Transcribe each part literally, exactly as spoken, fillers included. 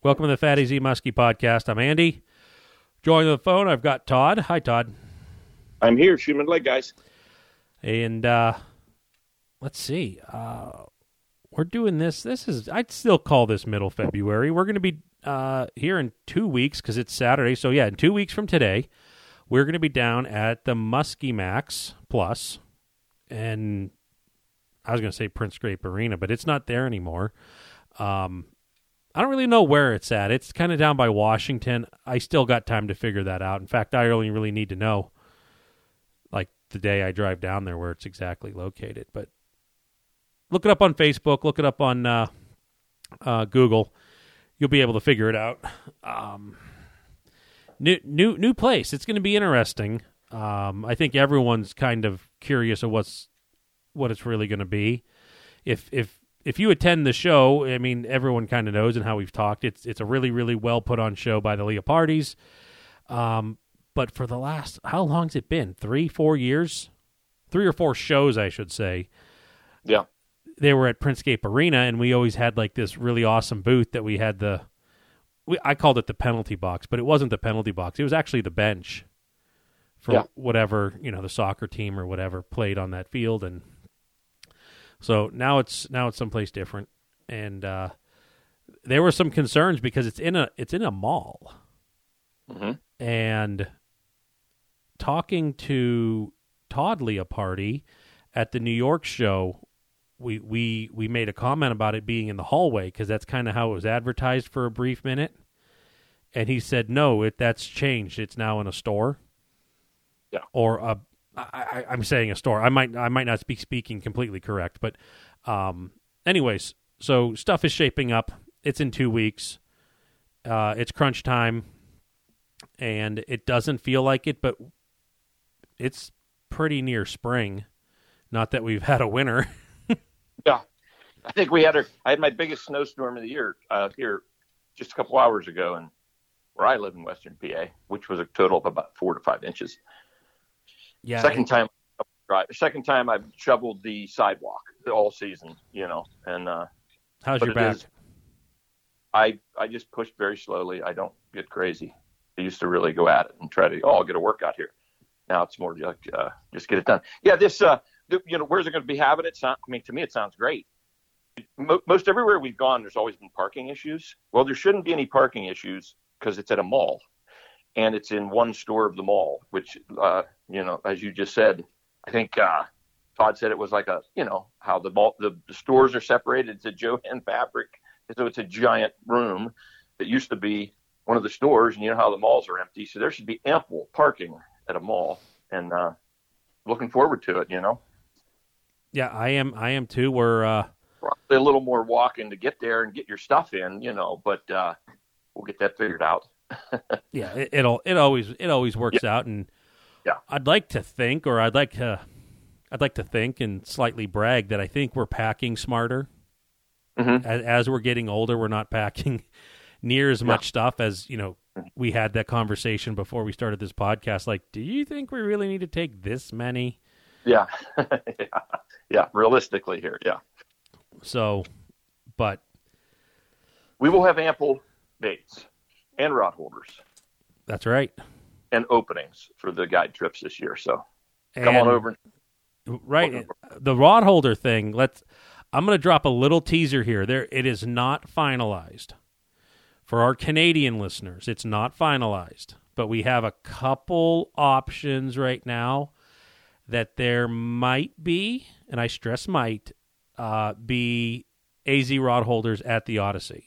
Welcome to the Fatty Z Muskie podcast. I'm Andy. Joining the phone, I've got Todd. Hi, Todd. I'm here, shooting leg, guys. And uh, let's see. Uh, we're doing this. This is, I'd still call this middle February. We're going to be uh, here in two weeks because it's Saturday. So, yeah, in two weeks from today, we're going to be down at the Muskie Max Plus. And I was going to say Prince Grape Arena, but it's not there anymore. Um I don't really know where it's at. It's kind of down by Washington. I still got time to figure that out. In fact, I only really need to know, like, the day I drive down there where it's exactly located. But look it up on Facebook. Look it up on uh, uh, Google. You'll be able to figure it out. Um, new, new, new place. It's going to be interesting. Um, I think everyone's kind of curious of what's what it's really going to be. If if If you attend the show, I mean, everyone kind of knows and how we've talked. It's it's a really, really well put on show by the Leopardi's. Um, but for the last, how long's it been? Three, four years? Three or four shows, I should say. Yeah. They were at Princescape Arena, and we always had like this really awesome booth that we had the, we, I called it the penalty box, but it wasn't the penalty box. It was actually the bench for yeah. whatever, you know, the soccer team or whatever played on that field. And So now it's now it's someplace different, and uh, there were some concerns because it's in a it's in a mall, mm-hmm. and talking to Todd Leopardi at the New York show, we we we made a comment about it being in the hallway because that's kind of how it was advertised for a brief minute, and he said no, it that's changed. It's now in a store, yeah, or a. I, I'm saying a store. I might I might not be speaking completely correct, but um, anyways, so stuff is shaping up. It's in two weeks. Uh, it's crunch time, and it doesn't feel like it, but it's pretty near spring. Not that we've had a winter. Yeah, I think we had a. I had my biggest snowstorm of the year uh, here just a couple hours ago, and where I live in Western P A, which was a total of about four to five inches. Yeah. Second it, time, right? Second time I've shoveled the sidewalk all season, you know. And uh, how's your back? Is, I I just push very slowly. I don't get crazy. I used to really go at it and try to oh I'll get a workout here. Now it's more like uh, just get it done. Yeah, this uh, th- you know, where's it going to be having it? Sound, I mean, to me it sounds great. Mo- most everywhere we've gone, there's always been parking issues. Well, there shouldn't be any parking issues because it's at a mall. And it's in one store of the mall, which, uh, you know, as you just said, I think uh, Todd said it was like a, you know, how the mall, the, the stores are separated. It's a Johann Fabric. So it's a giant room that used to be one of the stores. And you know how the malls are empty. So there should be ample parking at a mall. And uh, looking forward to it, you know. Yeah, I am. I am too. We're uh... probably a little more walking to get there and get your stuff in, you know, but uh, we'll get that figured out. yeah, it, it'll it always it always works yeah. out, and yeah, I'd like to think, or I'd like to, I'd like to think and slightly brag that I think we're packing smarter. Mm-hmm. As, as we're getting older, we're not packing near as much yeah. stuff as you know. We had that conversation before we started this podcast. Like, do you think we really need to take this many? Yeah, yeah. yeah. Realistically, here, yeah. So, but we will have ample baits. And rod holders. That's right. And openings for the guide trips this year. So and, come on over. Right. The rod holder thing, let's I'm going to drop a little teaser here. There it is not finalized. For our Canadian listeners, it's not finalized, but we have a couple options right now that there might be, and I stress might, uh, be A Z rod holders at the Odyssey.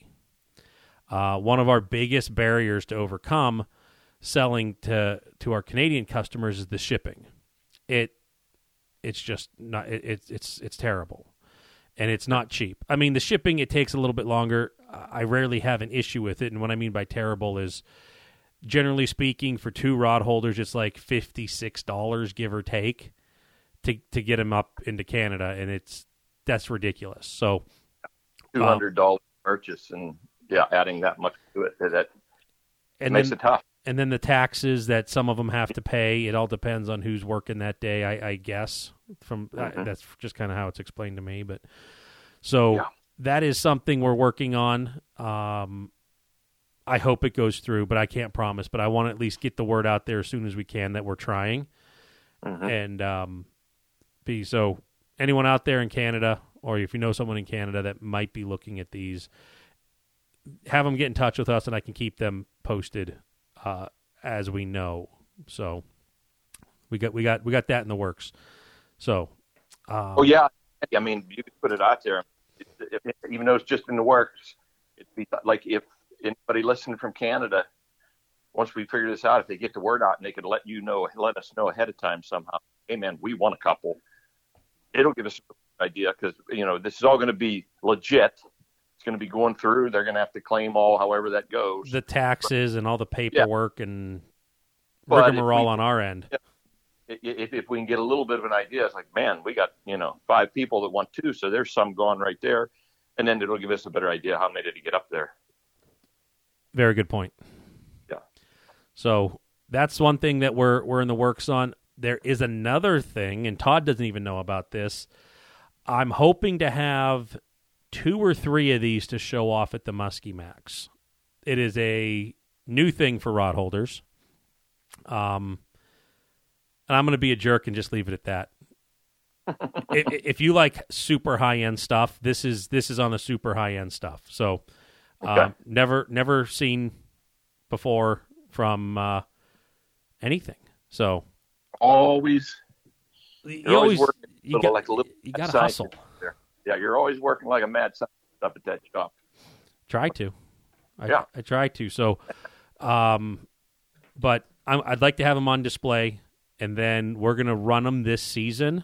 Uh, one of our biggest barriers to overcome selling to, to our Canadian customers is the shipping. It it's just not it, it's it's it's terrible, and it's not cheap. I mean, the shipping it takes a little bit longer. I rarely have an issue with it, and what I mean by terrible is, generally speaking, for two rod holders, it's like fifty-six dollars give or take to to get them up into Canada, and it's that's ridiculous. So two hundred dollars um, purchase and. Yeah, adding that much to it that and makes then, it tough. And then the taxes that some of them have to pay. It all depends on who's working that day, I, I guess. From mm-hmm. uh, that's just kind of how it's explained to me. But so yeah. that is something we're working on. Um, I hope it goes through, but I can't promise. But I want to at least get the word out there as soon as we can that we're trying. Mm-hmm. And um, be so anyone out there in Canada, or if you know someone in Canada that might be looking at these, have them get in touch with us, and I can keep them posted uh, as we know. So we got we got we got that in the works. So, um, oh yeah, I mean you could put it out there, if, if, even though it's just in the works. It'd be like if anybody listening from Canada, once we figure this out, if they get the word out and they could let you know, let us know ahead of time somehow. Hey man, we want a couple. It'll give us an idea because you know this is all going to be legit. It's going to be going through. They're going to have to claim all, however that goes. The taxes and all the paperwork yeah. and but rigmarole on our end. If, if if we can get a little bit of an idea, it's like, man, we got you know five people that want two, so there's some gone right there, and then it'll give us a better idea how many to get up there. Very good point. Yeah. So that's one thing that we're we're in the works on. There is another thing, and Todd doesn't even know about this. I'm hoping to have two or three of these to show off at the Muskie Max. It is a new thing for rod holders. Um, and I'm going to be a jerk and just leave it at that. if, if you like super high end stuff, this is this is on the super high end stuff. So, okay. um, never never seen before from uh, anything. So always, you always, always you got like a little you got to hustle. There. Yeah, you're always working like a mad scientist up at that shop. Try to, I, yeah, I try to. So, um, but I'm, I'd like to have them on display, and then we're gonna run them this season.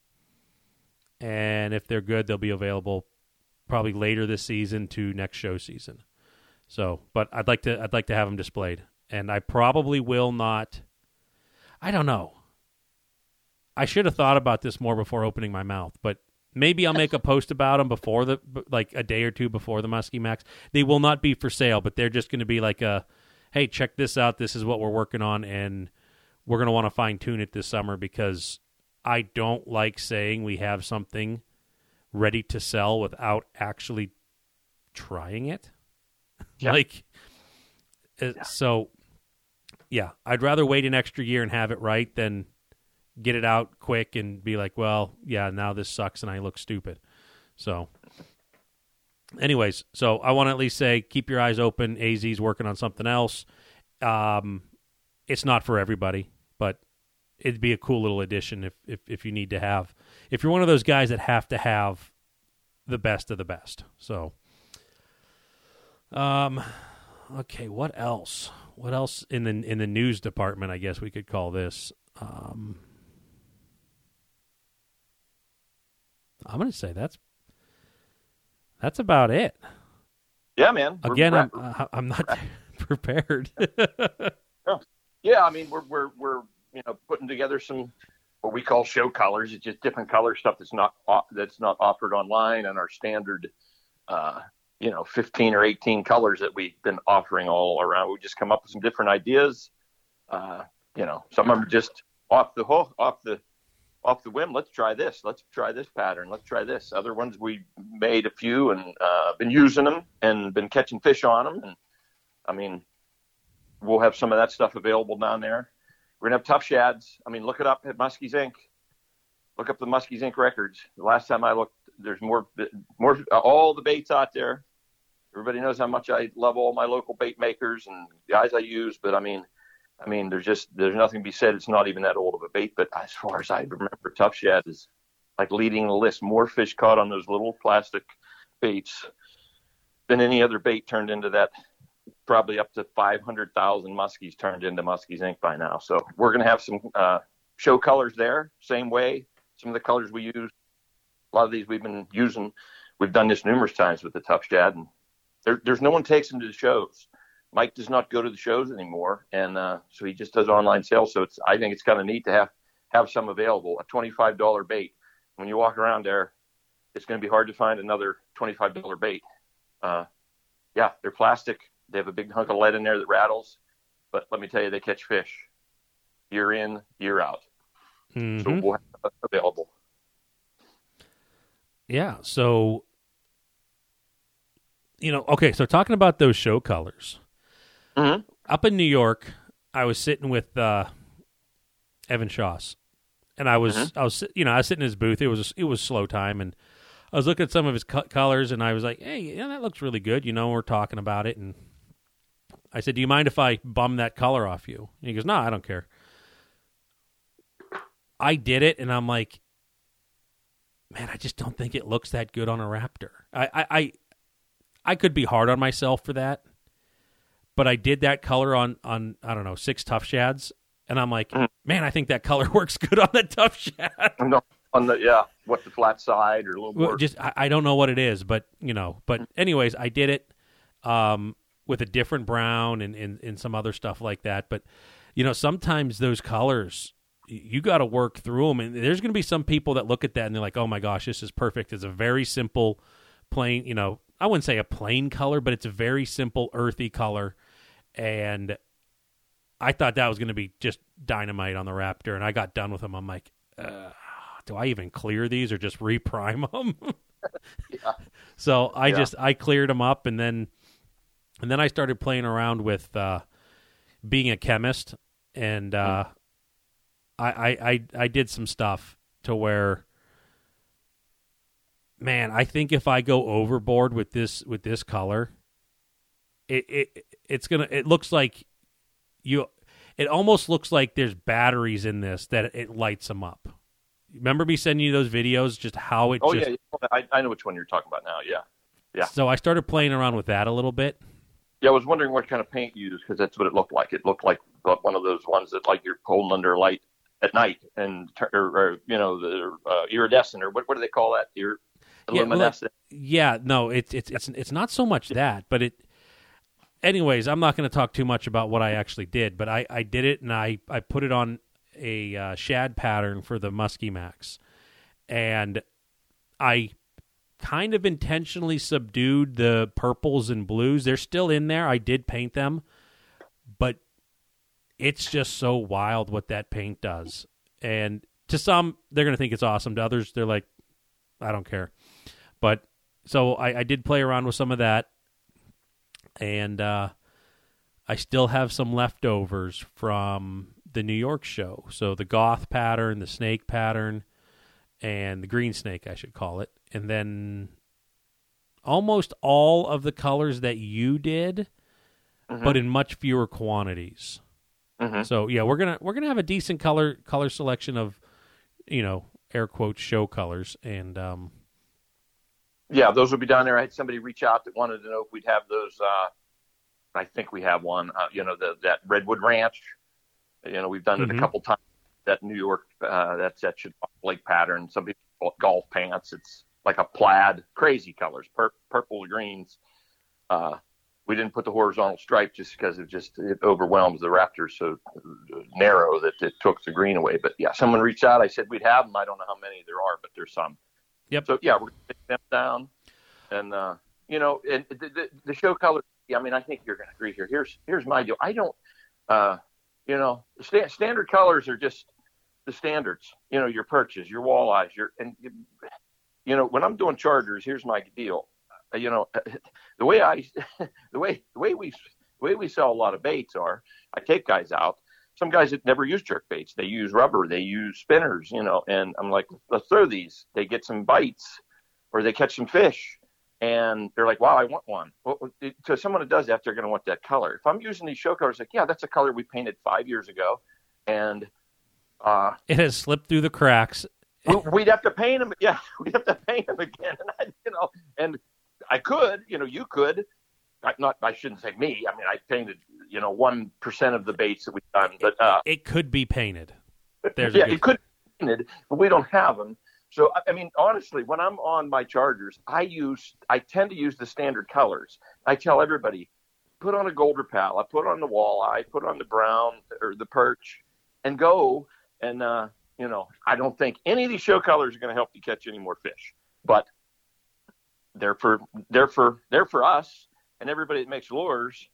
And if they're good, they'll be available probably later this season to next show season. So, but I'd like to I'd like to have them displayed, and I probably will not. I don't know. I should have thought about this more before opening my mouth, but maybe I'll make a post about them before the like a day or two before the Muskie Max. They will not be for sale, but they're just going to be like a, hey, check this out. This is what we're working on, and we're going to want to fine tune it this summer because I don't like saying we have something ready to sell without actually trying it. Yeah. like, uh, yeah. so, yeah, I'd rather wait an extra year and have it right than get it out quick and be like, well, yeah, now this sucks and I look stupid. So, anyways, so I want to at least say keep your eyes open. A Z's working on something else. Um, it's not for everybody, but it'd be a cool little addition if, if, if you need to have, if you're one of those guys that have to have the best of the best. So, um, okay, what else? What else in the in the news department? I guess we could call this. Um, I'm going to say that's that's about it. Yeah, man. Again, I'm uh, I'm not prepared. Yeah, I mean we're we're we're you know putting together some what we call show colors. It's just different color stuff that's not that's not offered online and our standard, uh, you know, fifteen or eighteen colors that we've been offering all around. We just come up with some different ideas. Uh, you know, some of them are just off the hook, off the off the whim. Let's try this. Let's try this pattern. Let's try this. Other ones we made a few and uh, been using them and been catching fish on them. And I mean, we'll have some of that stuff available down there. We're gonna have tough shads. I mean, look it up at Muskies Incorporated. Look up the Muskies Incorporated records. The last time I looked, there's more, more, all the baits out there. Everybody knows how much I love all my local bait makers and guys I use. But I mean, I mean, there's just, there's nothing to be said. It's not even that old of a bait. But as far as I remember, tough shad is like leading the list. More fish caught on those little plastic baits than any other bait turned into that. Probably up to five hundred thousand muskies turned into Muskies Incorporated by now. So we're going to have some uh, show colors there, same way. Some of the colors we use, a lot of these we've been using. We've done this numerous times with the tough shad, and there, there's no one takes them to the shows. Mike does not go to the shows anymore, and uh, so he just does online sales. So it's I think it's kind of neat to have have some available. A twenty-five dollars bait. When you walk around there, it's going to be hard to find another twenty-five dollars bait. Uh, yeah, they're plastic. They have a big hunk of lead in there that rattles, but let me tell you, they catch fish year in, year out. Mm-hmm. So we'll have that available. Yeah. So, you know, okay. So talking about those show colors, Mm-hmm. Up in New York, I was sitting with uh, Evan Shoss, and I was Mm-hmm. I was you know I was sitting in his booth. It was it was slow time, and I was looking at some of his co- colors, and I was like, "Hey, yeah, that looks really good." You know, we're talking about it, and I said, "Do you mind if I bum that color off you?" And he goes, "No, I don't care." I did it, and I'm like, "Man, I just don't think it looks that good on a Raptor." I I I, I could be hard on myself for that, but I did that color on on I don't know six Tough Shads, and I'm like, Mhm. "Man, I think that color works good on the Tough Shad." No, on the yeah, what the flat side or a little Well, more. just I, I don't know what it is, but you know, but anyways, I did it um, with a different brown and, and and some other stuff like that. But you know, sometimes those colors y- you got to work through them, and there's going to be some people that look at that and they're like, "Oh my gosh, this is perfect." It's a very simple, plain. You know, I wouldn't say a plain color, but it's a very simple, earthy color, and I thought that was going to be just dynamite on the Raptor, and I got done with them. I'm like. Uh, do I even clear these or just reprime them? Yeah. So I Yeah. just I cleared them up, and then and then I started playing around with uh, being a chemist, and uh, I, I I I did some stuff to where, man, I think if I go overboard with this with this color, it it it's gonna it looks like you. It almost looks like there's batteries in this that it lights them up. Remember me sending you those videos, just how it Oh just... yeah, I, I know which one you're talking about now. Yeah, yeah. So I started playing around with that a little bit. Yeah, I was wondering what kind of paint you used because that's what it looked like. It looked like one of those ones that like you're holding under a light at night and or, or you know the uh, iridescent or what what do they call that? Ir- Yeah, well, luminescent. yeah, no, it's it's it's it's not so much that, but it. Anyways, I'm not going to talk too much about what I actually did, but I, I did it and I, I put it on a uh, shad pattern for the Muskie Max, and I kind of intentionally subdued the purples and blues. They're still in there. I did paint them, but it's just so wild what that paint does. And to some, they're going to think it's awesome. To others, they're like, I don't care. But so I, I did play around with some of that, and uh, I still have some leftovers from the New York show. So the goth pattern, the snake pattern, and the green snake, I should call it. And then almost all of the colors that you did, Mm-hmm. but in much fewer quantities. Mm-hmm. So yeah, we're gonna we're gonna have a decent color color selection of, you know, air quotes show colors, and um, Yeah, those will be down there. I had somebody reach out that wanted to know if we'd have those. Uh, I think we have one. Uh, you know, the, that Redwood Ranch. You know, we've done it Mhm. a couple times. That New York, uh, that's that Lake pattern. Some people call it golf pants. It's like a plaid, crazy colors, pur- purple, greens. Uh, we didn't put the horizontal stripe just because it just it overwhelms the Raptors so narrow that it took the green away. But yeah, someone reached out. I said we'd have them. I don't know how many there are, but there's some. Yep. So yeah, we're gonna take them down, and uh, you know, and the, the, the show colors. I mean, I think you're going to agree here. Here's here's my deal. I don't, uh, you know, sta- standard colors are just the standards. You know, your perches, your walleyes, your and you know, when I'm doing chargers, here's my deal. Uh, you know, the way I, the way the way we the way we sell a lot of baits are, I take guys out. Some guys that never use jerk baits, they use rubber, they use spinners, you know, and I'm like, let's throw these. They get some bites, or they catch some fish, and they're like, wow, I want one. Well, to someone that does that, they're going to want that color. If I'm using these show colors, like, yeah, that's a color we painted five years ago, and uh, it has slipped through the cracks. we'd have to paint them. Yeah, we'd have to paint them again, and I, you know, and I could, you know, you could. I, not, I shouldn't say me. I mean, I painted, you know, one percent of the baits that we've done, but uh, It could be painted. There's a yeah, good- it could be painted, but we don't have them. So, I- I mean, honestly, when I'm on my chargers, I use, I tend to use the standard colors. I tell everybody, put on a Golder Pal, I put on the walleye, put on the brown or the perch, and go. And uh, you know, I don't think any of these show colors are going to help you catch any more fish, but they're for they're for they're for us and everybody that makes lures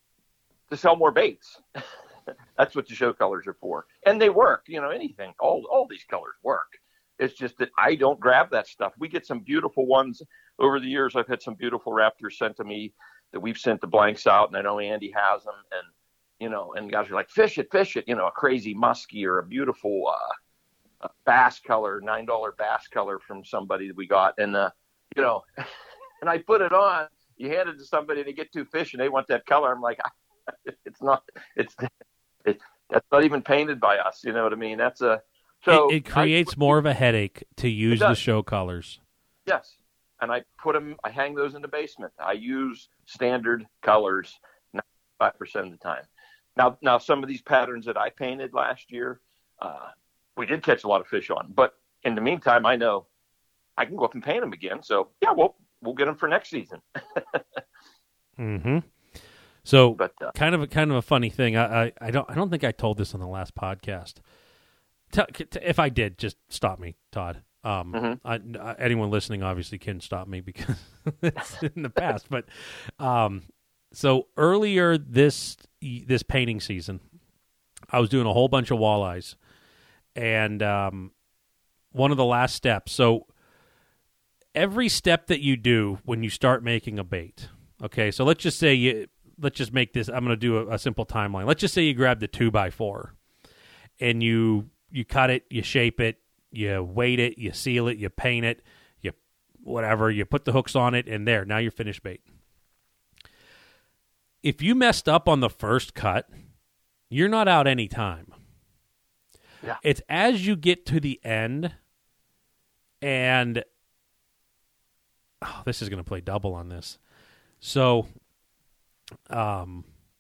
to sell more baits. That's what the show colors are for, and they work. You know, anything, all all these colors work. It's just that I don't grab that stuff. We get some beautiful ones over the years. I've had some beautiful Raptors sent to me that we've sent the blanks out, and I know Andy has them, and you know, and guys are like, fish it, fish it, you know, a crazy muskie or a beautiful uh, a bass color, nine dollar bass color from somebody that we got, and uh, you know, and I put it on. You hand it to somebody, they get two fish, and they want that color. I'm like, it's not, it's, it, that's not even painted by us. You know what I mean? That's a so it, it creates I, more of a headache to use the show colors. Yes, and I put them. I hang those in the basement. I use standard colors ninety-five percent of the time. Now, now some of these patterns that I painted last year, uh, we did catch a lot of fish on. But in the meantime, I know I can go up and paint them again. So yeah, we'll we'll get them for next season. mm-hmm. So, but, uh, kind of a kind of a funny thing. I, I, I don't I don't think I told this on the last podcast. Tell, if I did, just stop me, Todd. Um, mm-hmm. I, I, anyone listening obviously can stop me because it's in the past. But um, so earlier this this painting season, I was doing a whole bunch of walleyes, and um, one of the last steps. So every step that you do when you start making a bait. Okay, so let's just say you. Let's just make this, I'm going to do a, a simple timeline. Let's just say you grab the two by four and you you cut it, you shape it, you weight it, you seal it, you paint it, you whatever, you put the hooks on it, and there, now you're finished bait. If you messed up on the first cut, you're not out any time. Yeah. It's as you get to the end, and oh, this is going to play double on this. So... Um,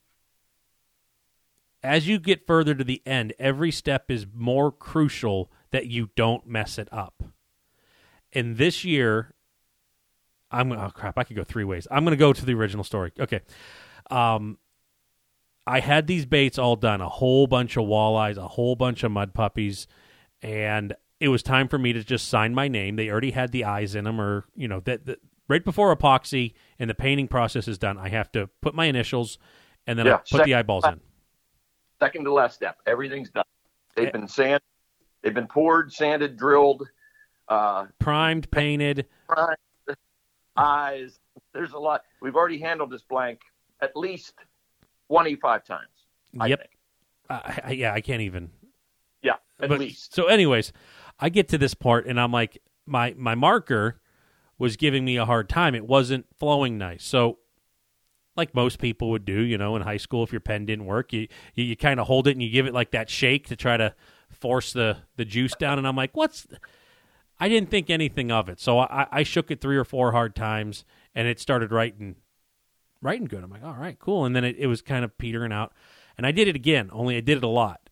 as you get further to the end, every step is more crucial that you don't mess it up. And this year, I'm oh crap, I could go three ways. I'm going to go to the original story. Okay. Um, I had these baits all done, a whole bunch of walleyes, a whole bunch of mud puppies, and it was time for me to just sign my name. They already had the eyes in them, or, you know, that, that right before epoxy and the painting process is done, I have to put my initials, and then yeah, I put second, the eyeballs in. Second to last step. Everything's done. They've been sanded. They've been poured, sanded, drilled. Uh, primed, painted. Primed, eyes. There's a lot. We've already handled this blank at least twenty-five times, I yep. think. Uh, I, yeah, I can't even. Yeah, at but, least. So anyways, I get to this part, and I'm like, my my marker was giving me a hard time. It wasn't flowing nice. So like most people would do, you know, in high school, if your pen didn't work, you you, you kind of hold it and you give it like that shake to try to force the, the juice down. And I'm like, what's... Th-? I didn't think anything of it. So I, I shook it three or four hard times, and it started writing, writing good. I'm like, all right, cool. And then it, it was kind of petering out. And I did it again, only I did it a lot.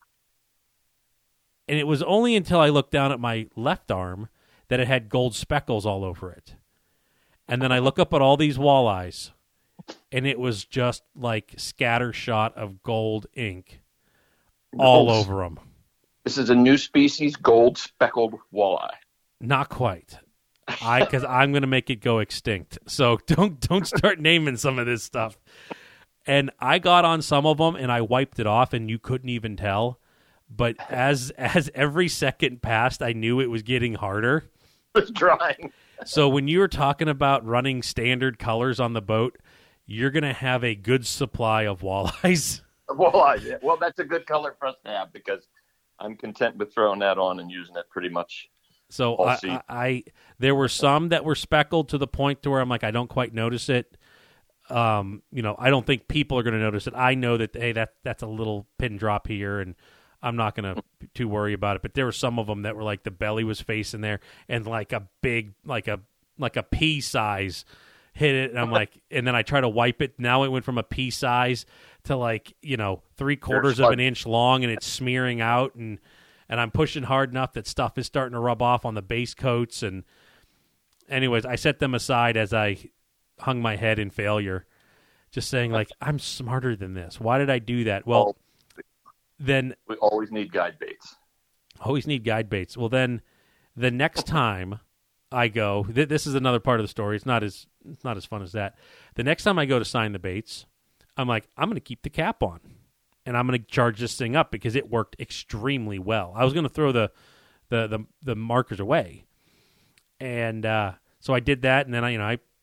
And it was only until I looked down at my left arm that it had gold speckles all over it. And then I look up at all these walleyes, and it was just like scattershot of gold ink all Gold. over them. This is a new species, gold speckled walleye. Not quite. I because I'm going to make it go extinct. So don't don't start naming some of this stuff. And I got on some of them, and I wiped it off, and you couldn't even tell. But as as every second passed, I knew it was getting harder. It's drying. So when you were talking about running standard colors on the boat, you're going to have a good supply of walleyes. Walleye, yeah. Well, that's a good color for us to have because I'm content with throwing that on and using it pretty much. So I, I, I there were some that were speckled to the point to where I'm like, I don't quite notice it. Um, you know, I don't think people are going to notice it. I know that, hey, that that's a little pin drop here, and I'm not going to too worry about it. But there were some of them that were like the belly was facing there, and like a big, like a like a pea size hit it, and I'm like, and then I try to wipe it. Now it went from a pea size to like, you know, three quarters of an inch long, and it's smearing out, and and I'm pushing hard enough that stuff is starting to rub off on the base coats. And anyways, I set them aside as I hung my head in failure, just saying like, I'm smarter than this. Why did I do that? Well, then we always need guide baits. Always need guide baits. Well, then the next time I go, th- this is another part of the story. It's not as it's not as fun as that. The next time I go to sign the baits, I'm like, I'm going to keep the cap on, and I'm going to charge this thing up because it worked extremely well. I was going to throw the, the the the markers away, and uh, so I did that, and then I you know I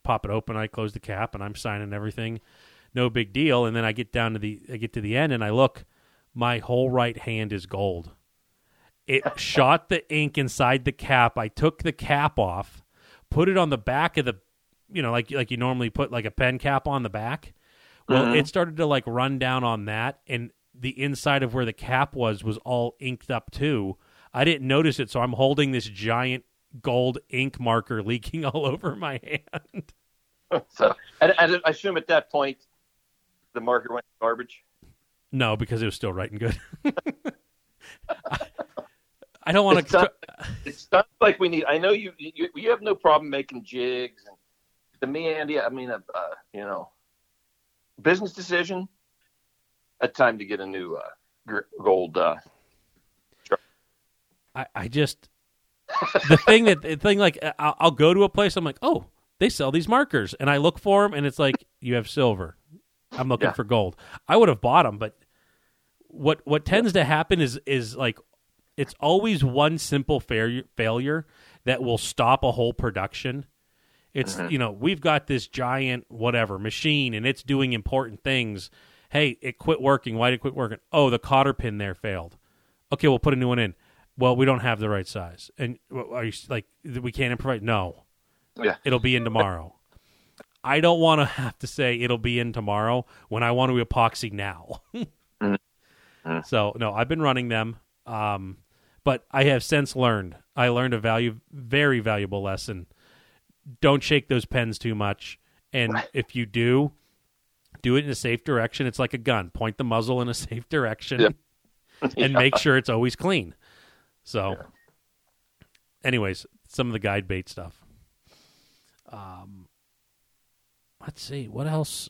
pop it open, I close the cap, and I'm signing everything. No big deal. And then I get down to the I get to the end, and I look, my whole right hand is gold. It shot the ink inside the cap. I took the cap off, put it on the back of the, you know, like like you normally put like a pen cap on the back. Well, mm-hmm. It started to like run down on that, and the inside of where the cap was was all inked up too. I didn't notice it, so I'm holding this giant gold ink marker leaking all over my hand. So, I, I assume at that point the marker went to garbage. No, because it was still writing good. I, I don't want to. It sounds like we need. I know you. You, you have no problem making jigs, and to me, Andy, I mean, uh, you know, business decision. A time to get a new uh, gold. Uh, I, I just the thing that the thing like I'll, I'll go to a place. I'm like, oh, they sell these markers, and I look for them, and it's like you have silver. I'm looking yeah. for gold. I would have bought them, but what what tends to happen is is like it's always one simple failure failure that will stop a whole production. It's mm-hmm. you know we've got this giant whatever machine, and it's doing important things. Hey, it quit working. Why did it quit working? Oh, the cotter pin there failed. Okay, we'll put a new one in. Well, we don't have the right size, and are you like we can't improvise? No, yeah, it'll be in tomorrow. I don't want to have to say it'll be in tomorrow when I want to epoxy now. mm-hmm. So no, I've been running them, um, but I have since learned. I learned a value, very valuable lesson. Don't shake those pens too much, and if you do, do it in a safe direction. It's like a gun. Point the muzzle in a safe direction, yeah. and yeah. make sure it's always clean. So, yeah. anyways, some of the guide bait stuff. Um, let's see. What else?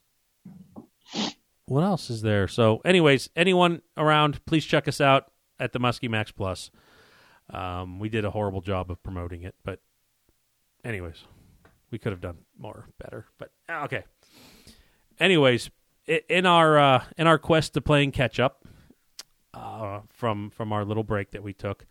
What else is there? So, anyways, anyone around, please check us out at the Muskie Max Plus. Um, we did a horrible job of promoting it, but anyways, we could have done more, better. But, okay. Anyways, in our uh, in our quest to playing catch up uh, from from our little break that we took,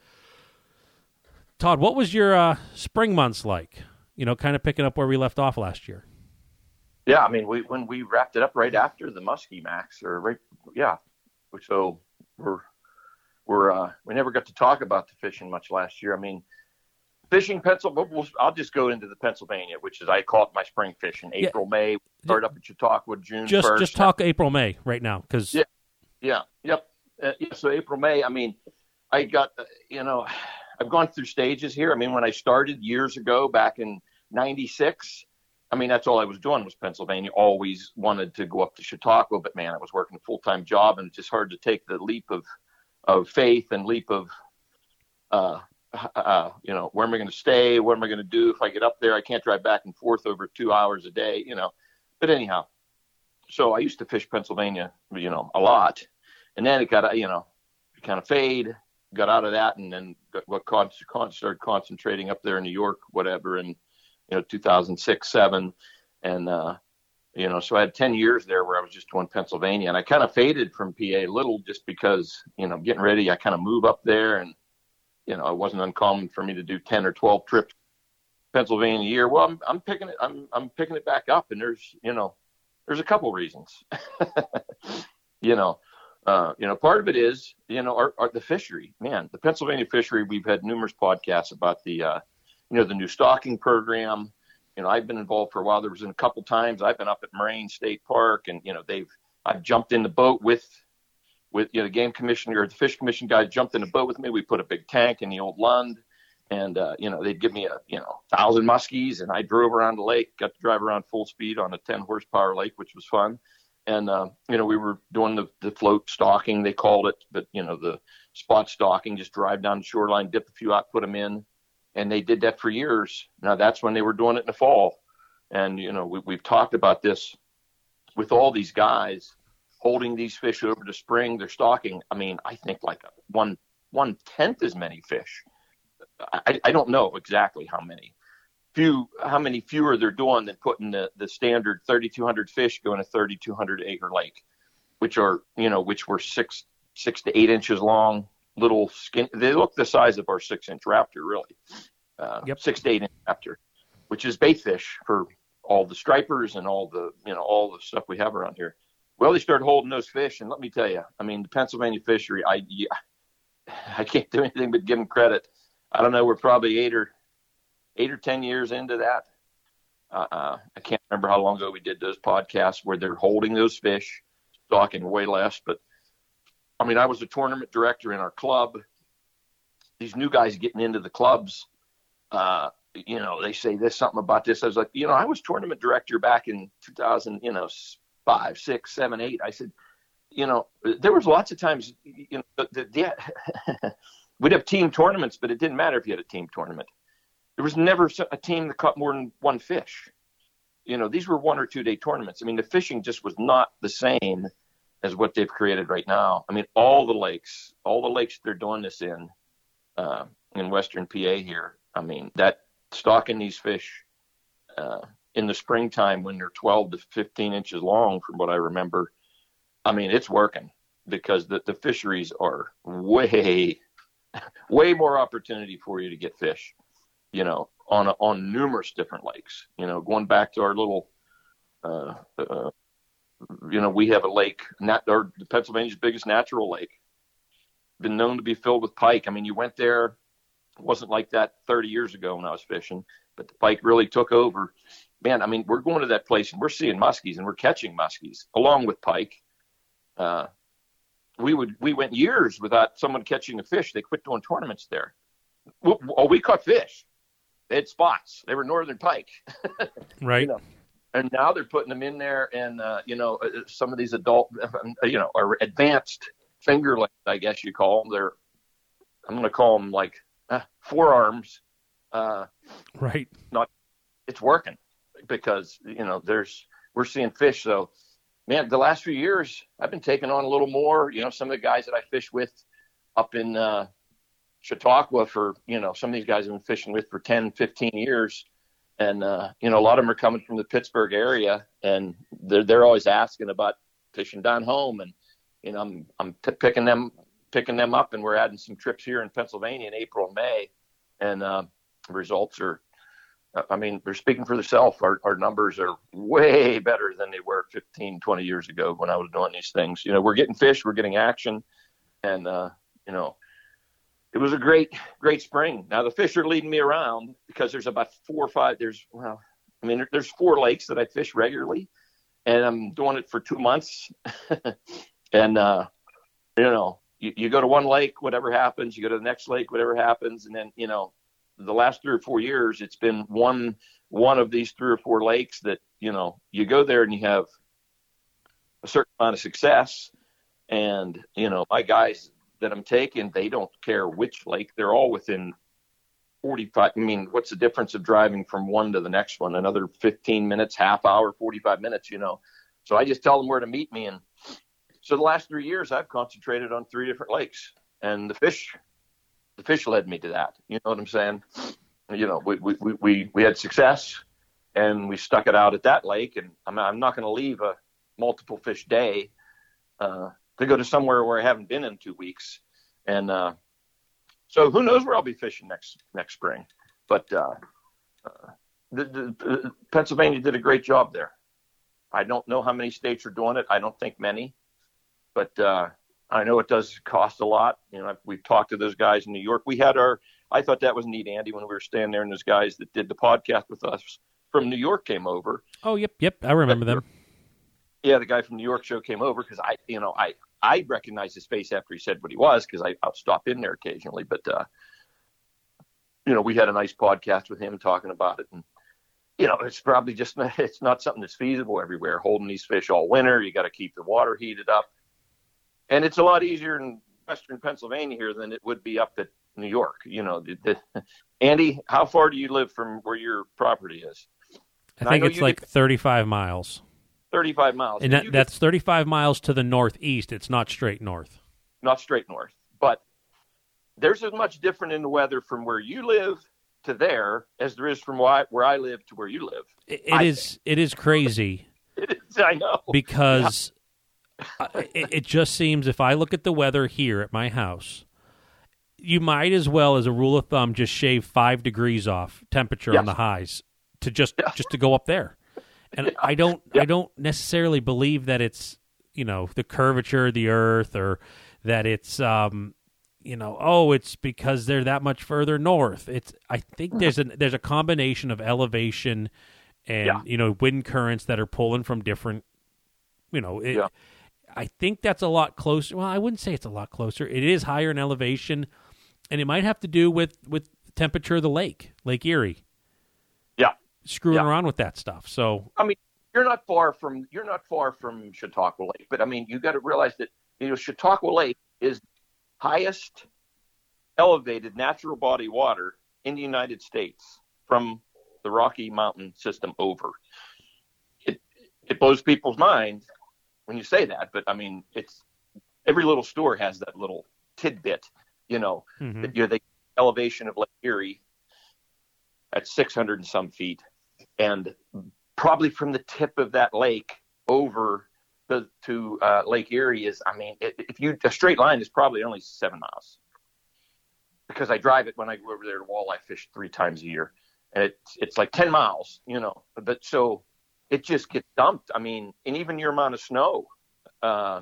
Todd, what was your uh, spring months like? You know, kind of picking up where we left off last year. Yeah, I mean, we when we wrapped it up right after the Muskie Max, or right, yeah. So we're we're uh, we never got to talk about the fishing much last year. I mean. Fishing Pennsylvania. We'll, I'll just go into the Pennsylvania, which is I call it my spring fishing. April, yeah. May. Start up at Chautauqua, June just, first. Just talk April, May right now, because yeah, yeah, yep. Uh, yeah, so April, May. I mean, I got uh, you know, I've gone through stages here. I mean, when I started years ago, back in ninety-six, I mean, that's all I was doing was Pennsylvania. Always wanted to go up to Chautauqua, but man, I was working a full time job, and it's just hard to take the leap of of faith and leap of. Uh, Uh, you know, where am I going to stay? What am I going to do if I get up there? I can't drive back and forth over two hours a day, you know. But anyhow, so I used to fish Pennsylvania, you know, a lot. And then it got, you know, kind of fade, got out of that, and then got, got con- con- started concentrating up there in New York, whatever, in, you know, two thousand six, seven. And, uh, you know, so I had ten years there where I was just doing Pennsylvania. And I kind of faded from P A a little just because, you know, getting ready, I kind of move up there and, you know, it wasn't uncommon for me to do ten or twelve trips Pennsylvania a year. Well, I'm, I'm picking it. I'm, I'm picking it back up. And there's, you know, there's a couple reasons, you know, uh, you know, part of it is, you know, our, our, the fishery, man, the Pennsylvania fishery. We've had numerous podcasts about the, uh, you know, the new stocking program. You know, I've been involved for a while. There was a couple times I've been up at Moraine State Park, and, you know, they've, I've jumped in the boat with, with, you know, the game commissioner or the fish commission guys jumped in a boat with me. We put a big tank in the old Lund, and, uh, you know, they'd give me a, you know, thousand muskies, and I drove around the lake, got to drive around full speed on a ten horsepower lake, which was fun. And, uh, you know, we were doing the, the float stalking, they called it, but, you know, the spot stalking, just drive down the shoreline, dip a few out, put them in. And they did that for years. Now that's when they were doing it in the fall. And, you know, we, we've talked about this with all these guys holding these fish over to spring. They're stalking. I mean, I think like one, one tenth as many fish. I, I don't know exactly how many few, how many fewer they're doing than putting the, the standard thirty-two hundred fish going to thirty-two hundred acre lake, which are, you know, which were six, six to eight inches long. Little skin, they look the size of our six inch raptor, really. Uh, yep. Six to eight inch raptor, which is bait fish for all the stripers and all the, you know, all the stuff we have around here. Well, they started holding those fish, and let me tell you, I mean, the Pennsylvania fishery, I, yeah, I can't do anything but give them credit. I don't know, we're probably eight or eight or ten years into that. Uh, uh, I can't remember how long ago we did those podcasts where they're holding those fish, stocking way less. But I mean, I was a tournament director in our club. These new guys getting into the clubs, uh, you know, they say there's something about this. I was like, you know, I was tournament director back in two thousand, you know, five, six, seven, eight. I said, you know, there was lots of times, you know, the, the, yeah, we'd have team tournaments, but it didn't matter if you had a team tournament. There was never a team that caught more than one fish. You know, these were one or two day tournaments. I mean, the fishing just was not the same as what they've created right now. I mean, all the lakes, all the lakes they're doing this in, uh, in Western P A here. I mean, that stocking these fish uh, in the springtime when they're twelve to fifteen inches long, from what I remember. I mean, it's working because the, the fisheries are way, way more opportunity for you to get fish, you know, on, a, on numerous different lakes, you know, going back to our little, uh, uh, you know, we have a lake, nat- or Pennsylvania's biggest natural lake, been known to be filled with pike. I mean, you went there, it wasn't like that thirty years ago when I was fishing, but the pike really took over. Man, I mean, we're going to that place and we're seeing muskies and we're catching muskies along with pike. Uh, we would, we went years without someone catching a fish. They quit doing tournaments there. Oh, we caught fish. They had spots. They were northern pike. Right. You know, and now they're putting them in there, and uh, you know, some of these adult, you know, are advanced fingerlings, I guess you call them. They're, I'm going to call them like uh, forearms. Uh, right. Not, it's working because you know there's we're seeing fish. So, man, the last few years I've been taking on a little more. You know, some of the guys that I fish with up in uh, Chautauqua for, you know, some of these guys I've been fishing with for ten, fifteen years. And, uh, you know, a lot of them are coming from the Pittsburgh area, and they're, they're always asking about fishing down home. And, you know, I'm, I'm p- picking them, picking them up, and we're adding some trips here in Pennsylvania in April and May. And, uh, results are, I mean, they're speaking for themselves. Our, our numbers are way better than they were fifteen, twenty years ago when I was doing these things. You know, we're getting fish, we're getting action, and, uh, you know, it was a great, great spring. Now the fish are leading me around because there's about four or five, there's, well, I mean, there's four lakes that I fish regularly, and I'm doing it for two months. and, uh, you know, you, you go to one lake, whatever happens, you go to the next lake, whatever happens. And then, you know, the last three or four years, it's been one, one of these three or four lakes that, you know, you go there and you have a certain amount of success. And, you know, my guys that I'm taking, they don't care which lake. They're all within forty-five. I mean, what's the difference of driving from one to the next one? Another fifteen minutes, half hour, forty-five minutes, you know. So I just tell them where to meet me. And so the last three years, I've concentrated on three different lakes. And the fish, the fish led me to that. You know what I'm saying? You know, we we we, we had success, and we stuck it out at that lake. And I'm, I'm not going to leave a multiple fish day uh to go to somewhere where I haven't been in two weeks. And uh, so who knows where I'll be fishing next next spring. But uh, uh, the, the, the Pennsylvania did a great job there. I don't know how many states are doing it. I don't think many. But uh, I know it does cost a lot. You know, we've talked to those guys in New York. We had our – I thought that was neat, Andy, when we were standing there, and those guys that did the podcast with us from New York came over. Oh, yep, yep. I remember them. Yeah, the guy from the New York show came over because I, you know, I, I recognized his face after he said what he was because I I'll stop in there occasionally. But, uh, you know, we had a nice podcast with him talking about it. And, you know, it's probably just not, it's not something that's feasible everywhere, holding these fish all winter. You got to keep the water heated up. And it's a lot easier in Western Pennsylvania here than it would be up at New York. You know, the, the, Andy, how far do you live from where your property is? I think I it's like get, thirty-five miles. thirty-five miles. And that, that's get, thirty-five miles to the northeast. It's not straight north. Not straight north. But there's as much different in the weather from where you live to there as there is from where I live to where you live. It, it is it is crazy. It is, I know. Because yeah. it, it just seems if I look at the weather here at my house, you might as well, as a rule of thumb, just shave five degrees off temperature yes. on the highs to just, yeah. just to go up there. And yeah. I don't yeah. I don't necessarily believe that it's, you know, the curvature of the earth, or that it's um you know, oh, it's because they're that much further north. It's I think there's a there's a combination of elevation and yeah. you know, wind currents that are pulling from different, you know, it, yeah. I think that's a lot closer. Well, I wouldn't say it's a lot closer. It is higher in elevation, and it might have to do with with the temperature of the lake, Lake Erie. Yeah. Screwing yeah. around with that stuff. So I mean, you're not far from you're not far from Chautauqua Lake, but I mean, you got to realize that you know Chautauqua Lake is highest elevated natural body water in the United States from the Rocky Mountain system over. It it blows people's minds when you say that, but I mean, it's every little store has that little tidbit, you know, mm-hmm. that you're the elevation of Lake Erie at six hundred and some feet, and probably from the tip of that lake over to, to uh, Lake Erie is, I mean, if you a straight line is probably only seven miles, because I drive it when I go over there to walleye fish three times a year, and it's it's like ten miles, you know. But so it just gets dumped. I mean, and even your amount of snow, uh,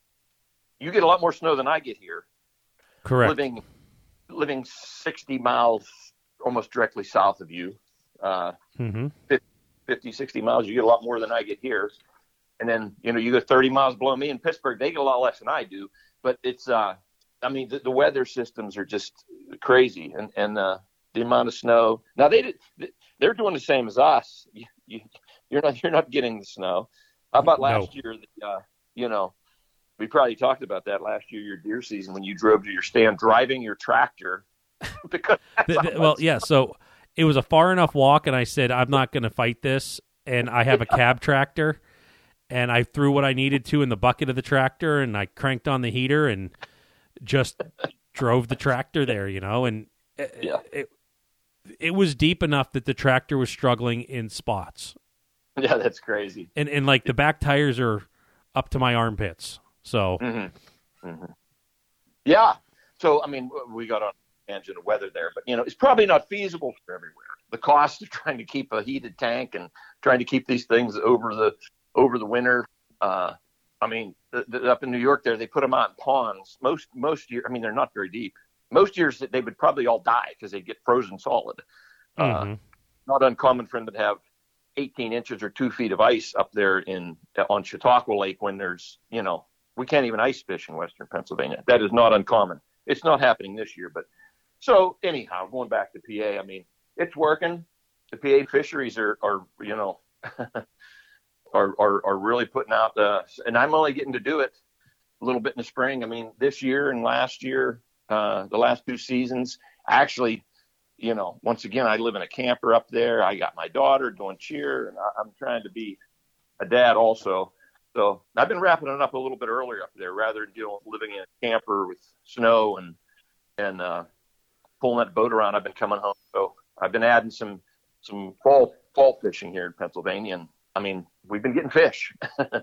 you get a lot more snow than I get here. Correct. Living living sixty miles almost directly south of you, uh, mm-hmm. fifty, sixty miles, you get a lot more than I get here. And then, you know, you go thirty miles below me in Pittsburgh, they get a lot less than I do. But it's, uh, I mean, the, the weather systems are just crazy. And, and uh, the amount of snow. Now, they did, they're doing the same as us. You, you, you're not you're not getting the snow. How about last no. year, the, uh, you know, we probably talked about that last year, your deer season, when you drove to your stand driving your tractor. because the, the, well, yeah, so it was a far enough walk, and I said, I'm not going to fight this, and I have a cab tractor, and I threw what I needed to in the bucket of the tractor, and I cranked on the heater and just drove the tractor there, you know, and yeah. it, it was deep enough that the tractor was struggling in spots. Yeah, that's crazy. And, and like, the back tires are up to my armpits, so. Mm-hmm. Mm-hmm. Yeah, so, I mean, we got on tangent of weather there, but you know, it's probably not feasible for everywhere. The cost of trying to keep a heated tank and trying to keep these things over the over the winter. Uh, I mean, the, the, up in New York, there they put them out in ponds. Most most years, I mean, they're not very deep. Most years they would probably all die because they get frozen solid. Mm-hmm. Uh, not uncommon for them to have eighteen inches or two feet of ice up there in on Chautauqua Lake when there's, you know, we can't even ice fish in Western Pennsylvania. That is not uncommon. It's not happening this year, but. So anyhow, going back to P A, I mean, it's working. The P A fisheries are, are you know, are, are are really putting out, uh, and I'm only getting to do it a little bit in the spring. I mean, this year and last year, uh, the last two seasons, actually, you know, once again, I live in a camper up there. I got my daughter doing cheer, and I, I'm trying to be a dad also. So I've been wrapping it up a little bit earlier up there rather than dealing with living in a camper with snow and, and, uh, pulling that boat around. I've been coming home, so I've been adding some some fall fall fishing here in Pennsylvania, and I mean, we've been getting fish. uh,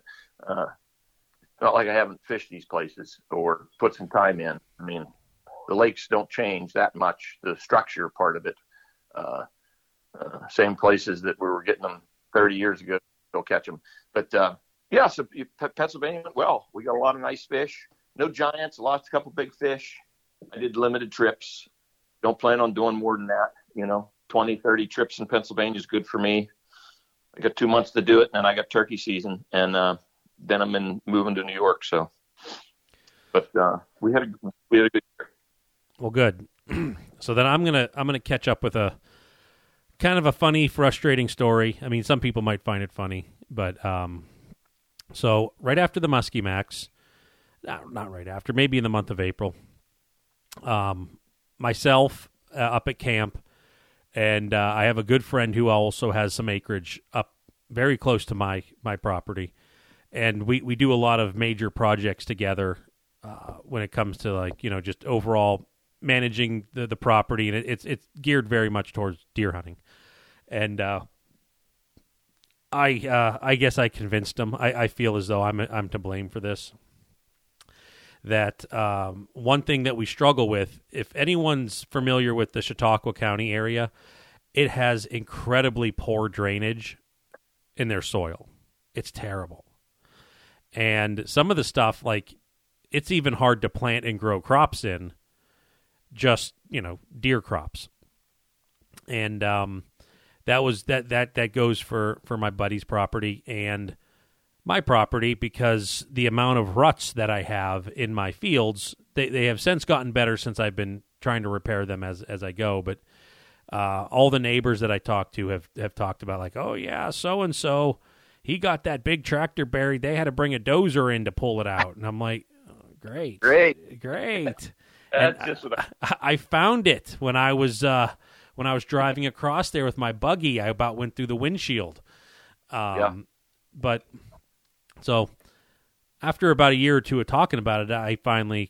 not like I haven't fished these places or put some time in. I mean, the lakes don't change that much. The structure part of it, uh, uh, same places that we were getting them thirty years ago, still catch them. But uh, yeah, so Pennsylvania went well. We got a lot of nice fish. No giants, lost a couple big fish. I did limited trips. Don't plan on doing more than that. You know, twenty, thirty trips in Pennsylvania is good for me. I got two months to do it, and then I got turkey season, and uh, then I'm in moving to New York. So, but uh, we had a we had a good year. Well, good. So then I'm gonna I'm gonna catch up with a kind of a funny, frustrating story. I mean, some people might find it funny, but um, so right after the Muskie Max, not, not right after, maybe in the month of April, um. myself uh, up at camp, and uh, I have a good friend who also has some acreage up very close to my, my property, and we, we do a lot of major projects together uh, when it comes to, like, you know, just overall managing the, the property, and it, it's it's geared very much towards deer hunting. And uh, I uh, I guess I convinced him. I, I feel as though I'm I'm to blame for this. That um, one thing that we struggle with, if anyone's familiar with the Chautauqua County area, it has incredibly poor drainage in their soil. It's terrible. And some of the stuff, like, it's even hard to plant and grow crops in, just, you know, deer crops. And um, that was that that that goes for, for my buddy's property and my property, because the amount of ruts that I have in my fields, they, they have since gotten better since I've been trying to repair them as as I go. But uh, all the neighbors that I talked to have, have talked about, like, oh, yeah, so-and-so, he got that big tractor buried. They had to bring a dozer in to pull it out. And I'm like, oh, great. Great. Great. That's And just what I, I, I found it when I was uh, when I was driving across there with my buggy. I about went through the windshield. Um, Yeah. But so after about a year or two of talking about it, I finally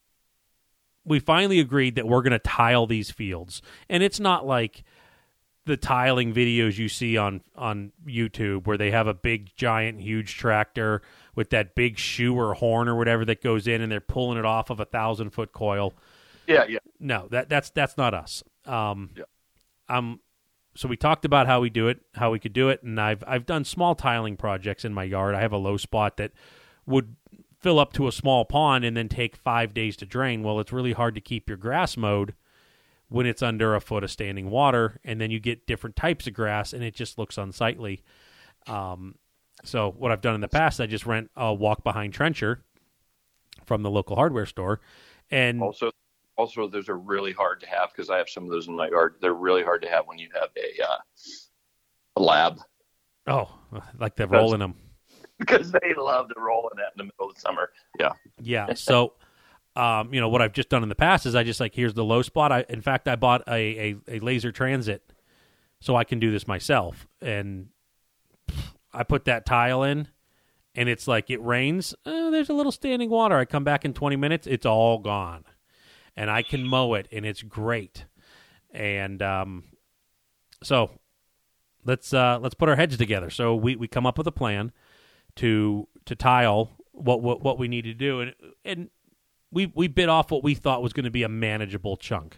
we finally agreed that we're going to tile these fields. And it's not like the tiling videos you see on, on YouTube where they have a big, giant, huge tractor with that big shoe or horn or whatever that goes in and they're pulling it off of a thousand-foot coil. yeah, yeah. No, that that's that's not us. Um, Yeah. um, so we talked about how we do it, how we could do it, and I've I've done small tiling projects in my yard. I have a low spot that would fill up to a small pond and then take five days to drain. Well, it's really hard to keep your grass mowed when it's under a foot of standing water, and then you get different types of grass, and it just looks unsightly. Um, so what I've done in the past, I just rent a walk-behind trencher from the local hardware store, and Also, also, those are really hard to have because I have some of those in my yard. They're really hard to have when you have a uh, a lab oh, like they're rolling them. because they love to roll in that in the middle of the summer. Yeah. Yeah. So, um, you know, what I've just done in the past is I just like, here's the low spot. I, in fact, I bought a, a, a laser transit so I can do this myself. And I put that tile in and it's like, it rains. Uh, there's a little standing water. I come back in twenty minutes. It's all gone and I can mow it and it's great. And, um, so let's, uh, let's put our heads together. So we, we come up with a plan to, to tile what, what, what we need to do. And, and, We we bit off what we thought was going to be a manageable chunk,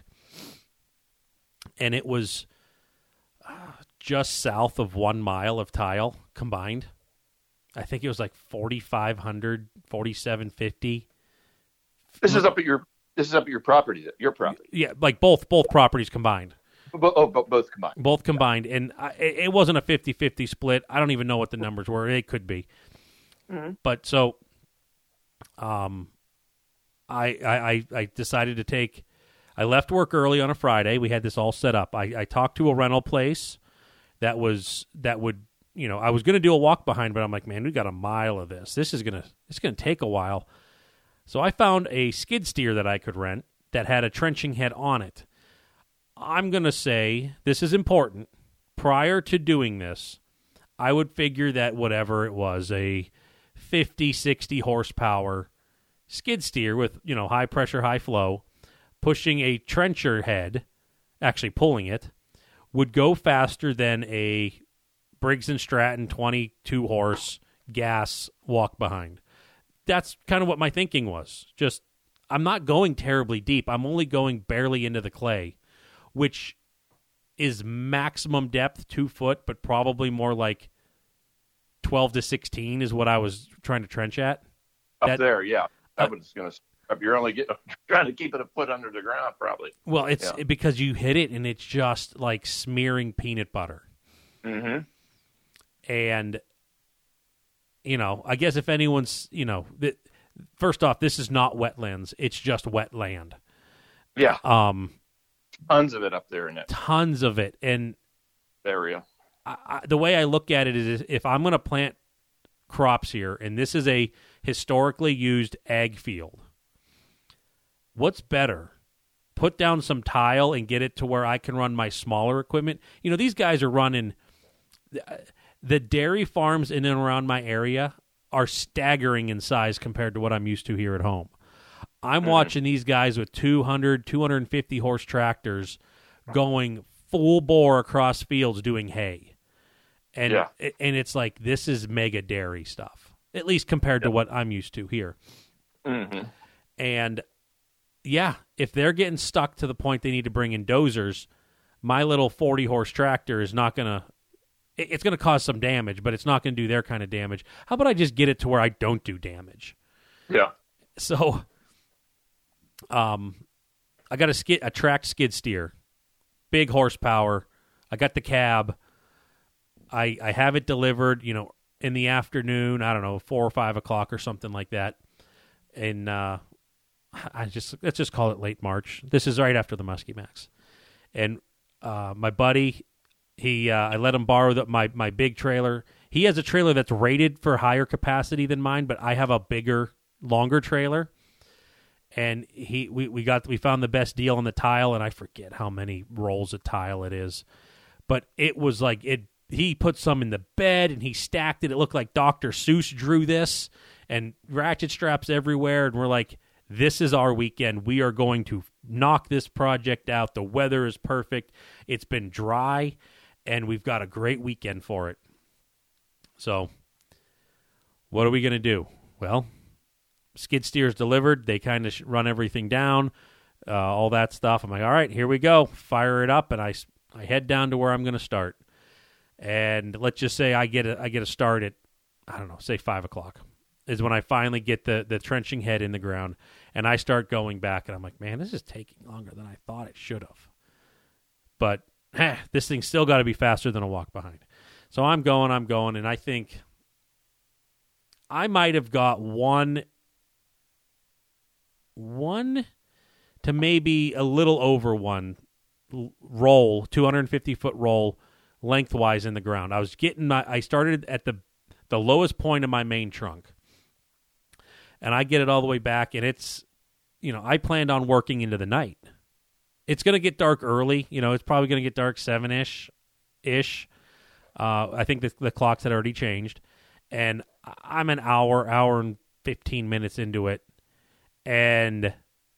and it was uh, just south of one mile of tile combined. I think it was like forty-five hundred, forty-seven fifty. This is up at your this is up at your property. Your property. Yeah, like both both properties combined. Bo- oh, bo- both combined. Both combined, and I, it wasn't a fifty-fifty split. I don't even know what the numbers were. It could be, Mm-hmm. but so, um. I, I, I decided to take – I left work early on a Friday. We had this all set up. I, I talked to a rental place that was that would – you know, I was going to do a walk behind, but I'm like, man, we got a mile of this. This is going to it's going to take a while. So I found a skid steer that I could rent that had a trenching head on it. I'm going to say this is important. Prior to doing this, I would figure that whatever it was, a fifty, sixty horsepower – skid steer with, you know, high pressure, high flow, pushing a trencher head, actually pulling it, would go faster than a Briggs and Stratton twenty-two horse gas walk behind. That's kind of what my thinking was. Just, I'm not going terribly deep. I'm only going barely into the clay, which is maximum depth, two foot, but probably more like twelve to sixteen is what I was trying to trench at. Up That- there, yeah. That Uh, one's going to. You're only get, trying to keep it a foot under the ground, probably. Well, it's Yeah. because you hit it and it's just like smearing peanut butter. Mm-hmm. And, you know, I guess if anyone's, you know, th- first off, this is not wetlands. It's just wetland. Yeah, Um, tons of it up there in that tons of it. And area. I, I, the way I look at it is if I'm going to plant crops here, and this is a historically used ag field, what's better? Put down some tile and get it to where I can run my smaller equipment. You know, these guys are running the dairy farms in and around my area are staggering in size compared to what I'm used to here at home. I'm Mm-hmm. watching these guys with two hundred, two hundred fifty horse tractors going full bore across fields doing hay. And Yeah. and it's like, this is mega dairy stuff, at least compared to what I'm used to here. Mm-hmm. And yeah, if they're getting stuck to the point they need to bring in dozers, my little forty horse tractor is not going to, it, it's going to cause some damage, but it's not going to do their kind of damage. How about I just get it to where I don't do damage? Yeah. So, um, I got a skid, a tracked skid steer, big horsepower. I got the cab. I I have it delivered, you know, in the afternoon. I don't know, four or five o'clock or something like that. And uh, I just let's just call it late March. This is right after the Muskie Max. And uh, my buddy, he uh, I let him borrow the, my my big trailer. He has a trailer that's rated for higher capacity than mine, but I have a bigger, longer trailer. And he we, we got we found the best deal on the tile, and I forget how many rolls of tile it is, but it was like it. He put some in the bed, and he stacked it. It looked like Doctor Seuss drew this, and ratchet straps everywhere. And we're like, this is our weekend. We are going to knock this project out. The weather is perfect. It's been dry, and we've got a great weekend for it. So what are we going to do? Well, skid steer's delivered. They kind of run everything down, uh, all that stuff. I'm like, all right, here we go. Fire it up, and I, I head down to where I'm going to start. And let's just say I get a I get a start at, I don't know, say five o'clock is when I finally get the, the trenching head in the ground, and I start going back, and I'm like, man, this is taking longer than I thought it should have. But eh, this thing's still got to be faster than a walk behind. So I'm going, I'm going, and I think I might have got one, one to maybe a little over one roll, two hundred fifty foot roll, lengthwise in the ground. I was getting my, I started at the the lowest point of my main trunk, and I get it all the way back, and it's, you know, I planned on working into the night. It's going to get dark early. You know, it's probably going to get dark seven-ish, ish. Uh, I think the, the clocks had already changed, and I'm an hour, hour and fifteen minutes into it, and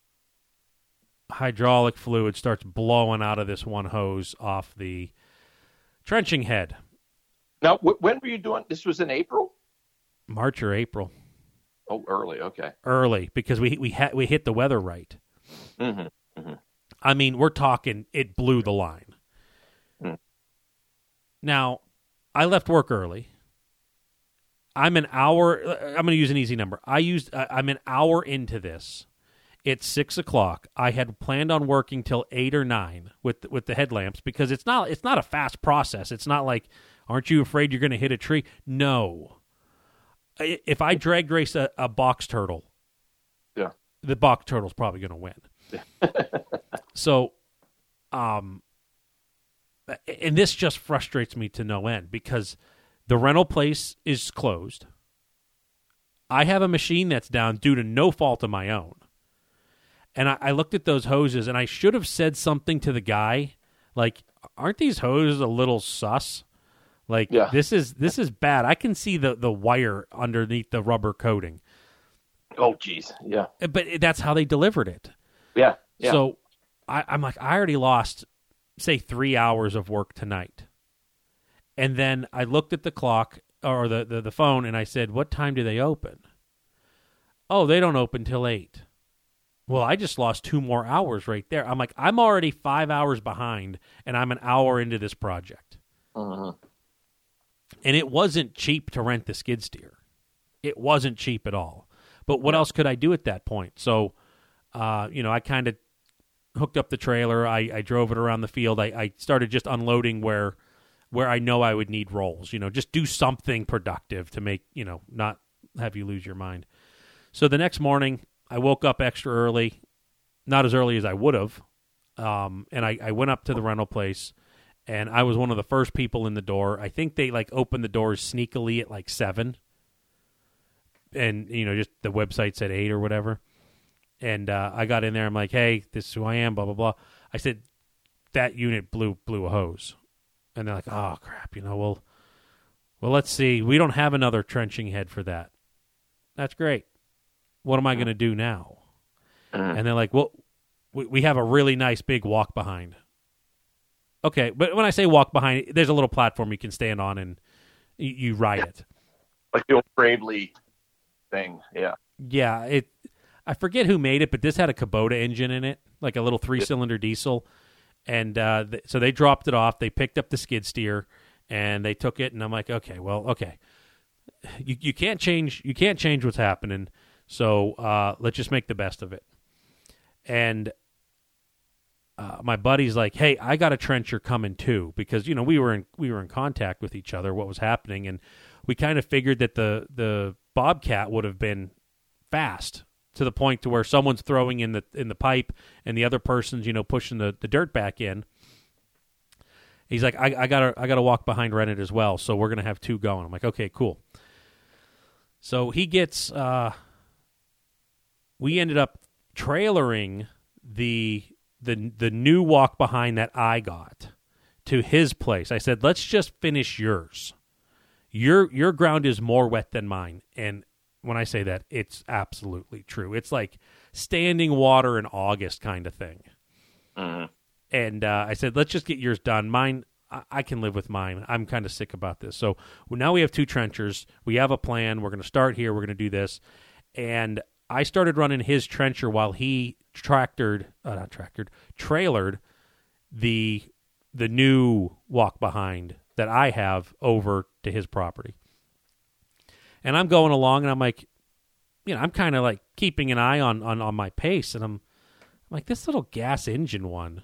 hydraulic fluid starts blowing out of this one hose off the trenching head. Now, wh- when were you doing this? Was in April? March or April. Oh, early. Okay. Early, because we we ha- we hit the weather right. Mm-hmm. Mm-hmm. I mean, we're talking, it blew the line. Mm. Now, I left work early. I'm an hour. I'm going to use an easy number. I used. I'm an hour into this. It's six o'clock. I had planned on working till eight or nine with with the headlamps, because it's not it's not a fast process. It's not like, aren't you afraid you're going to hit a tree? No. If I drag race a, a box turtle, yeah, the box turtle's probably going to win. So, um, and this just frustrates me to no end, because the rental place is closed. I have a machine that's down due to no fault of my own. And I, I looked at those hoses, and I should have said something to the guy, like, aren't these hoses a little sus? Like, yeah. this is this is bad. I can see the, the wire underneath the rubber coating. Oh, geez. Yeah. But that's how they delivered it. Yeah. yeah. So I, I'm like, I already lost, say, three hours of work tonight. And then I looked at the clock, or the, the, the phone, and I said, what time do they open? Oh, they don't open till eight. Well, I just lost two more hours right there. I'm like, I'm already five hours behind, and I'm an hour into this project. Uh-huh. And it wasn't cheap to rent the skid steer. It wasn't cheap at all. But what else could I do at that point? So, uh, you know, I kind of hooked up the trailer. I, I drove it around the field. I, I started just unloading where where I know I would need rolls. You know, just do something productive to make, you know, not have you lose your mind. So the next morning, I woke up extra early, not as early as I would have, um, and I, I went up to the rental place, and I was one of the first people in the door. I think they, like, opened the doors sneakily at, like, seven, and, you know, just the website said eight or whatever, and uh, I got in there. I'm like, hey, this is who I am, blah, blah, blah. I said, that unit blew blew a hose, and they're like, oh, crap, you know, well, well, let's see. We don't have another trenching head for that. That's great. What am I going to do now? Uh-huh. And they're like, well, we, we have a really nice big walk behind. Okay, but when I say walk behind, there's a little platform you can stand on and you, you ride it. Like the old Bravely thing, yeah. Yeah, it. I forget who made it, but this had a Kubota engine in it, like a little three-cylinder diesel. And uh, th- so they dropped it off. They picked up the skid steer, and they took it, and I'm like, okay, well, okay, you you can't change you can't change what's happening, so uh, let's just make the best of it. And uh, my buddy's like, hey, I got a trencher coming too, because you know we were in we were in contact with each other, what was happening, and we kind of figured that the the Bobcat would have been fast to the point to where someone's throwing in the in the pipe and the other person's you know pushing the, the dirt back in. He's like, I, I gotta I gotta walk behind Rennet as well, so we're gonna have two going. I'm like, okay, cool. So he gets. Uh, we ended up trailering the the the new walk behind that I got to his place. I said, let's just finish yours. Your your ground is more wet than mine, and when I say that, it's absolutely true. It's like standing water in August kind of thing. Mm-hmm. And uh, I said, let's just get yours done. Mine, I, I can live with mine. I'm kind of sick about this. So well, now we have two trenchers. We have a plan. We're going to start here. We're going to do this. And I started running his trencher while he tractored, uh, not tractored, trailered the the new walk behind that I have over to his property. And I'm going along, and I'm like, you know, I'm kind of like keeping an eye on, on, on my pace, and I'm, I'm like, this little gas engine one,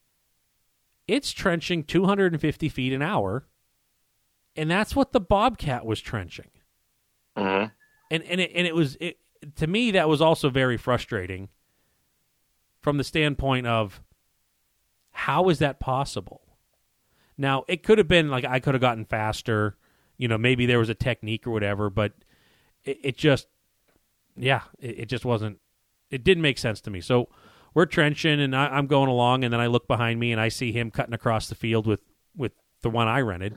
it's trenching two hundred fifty feet an hour, and that's what the Bobcat was trenching. Mm-hmm. And and it and it was it, to me that was also very frustrating from the standpoint of how is that possible? Now it could have been like I could have gotten faster. You know, maybe there was a technique or whatever, but it, it just, yeah, it, it just wasn't, it didn't make sense to me. So we're trenching, and I, I'm going along, and then I look behind me, and I see him cutting across the field with, with the one I rented,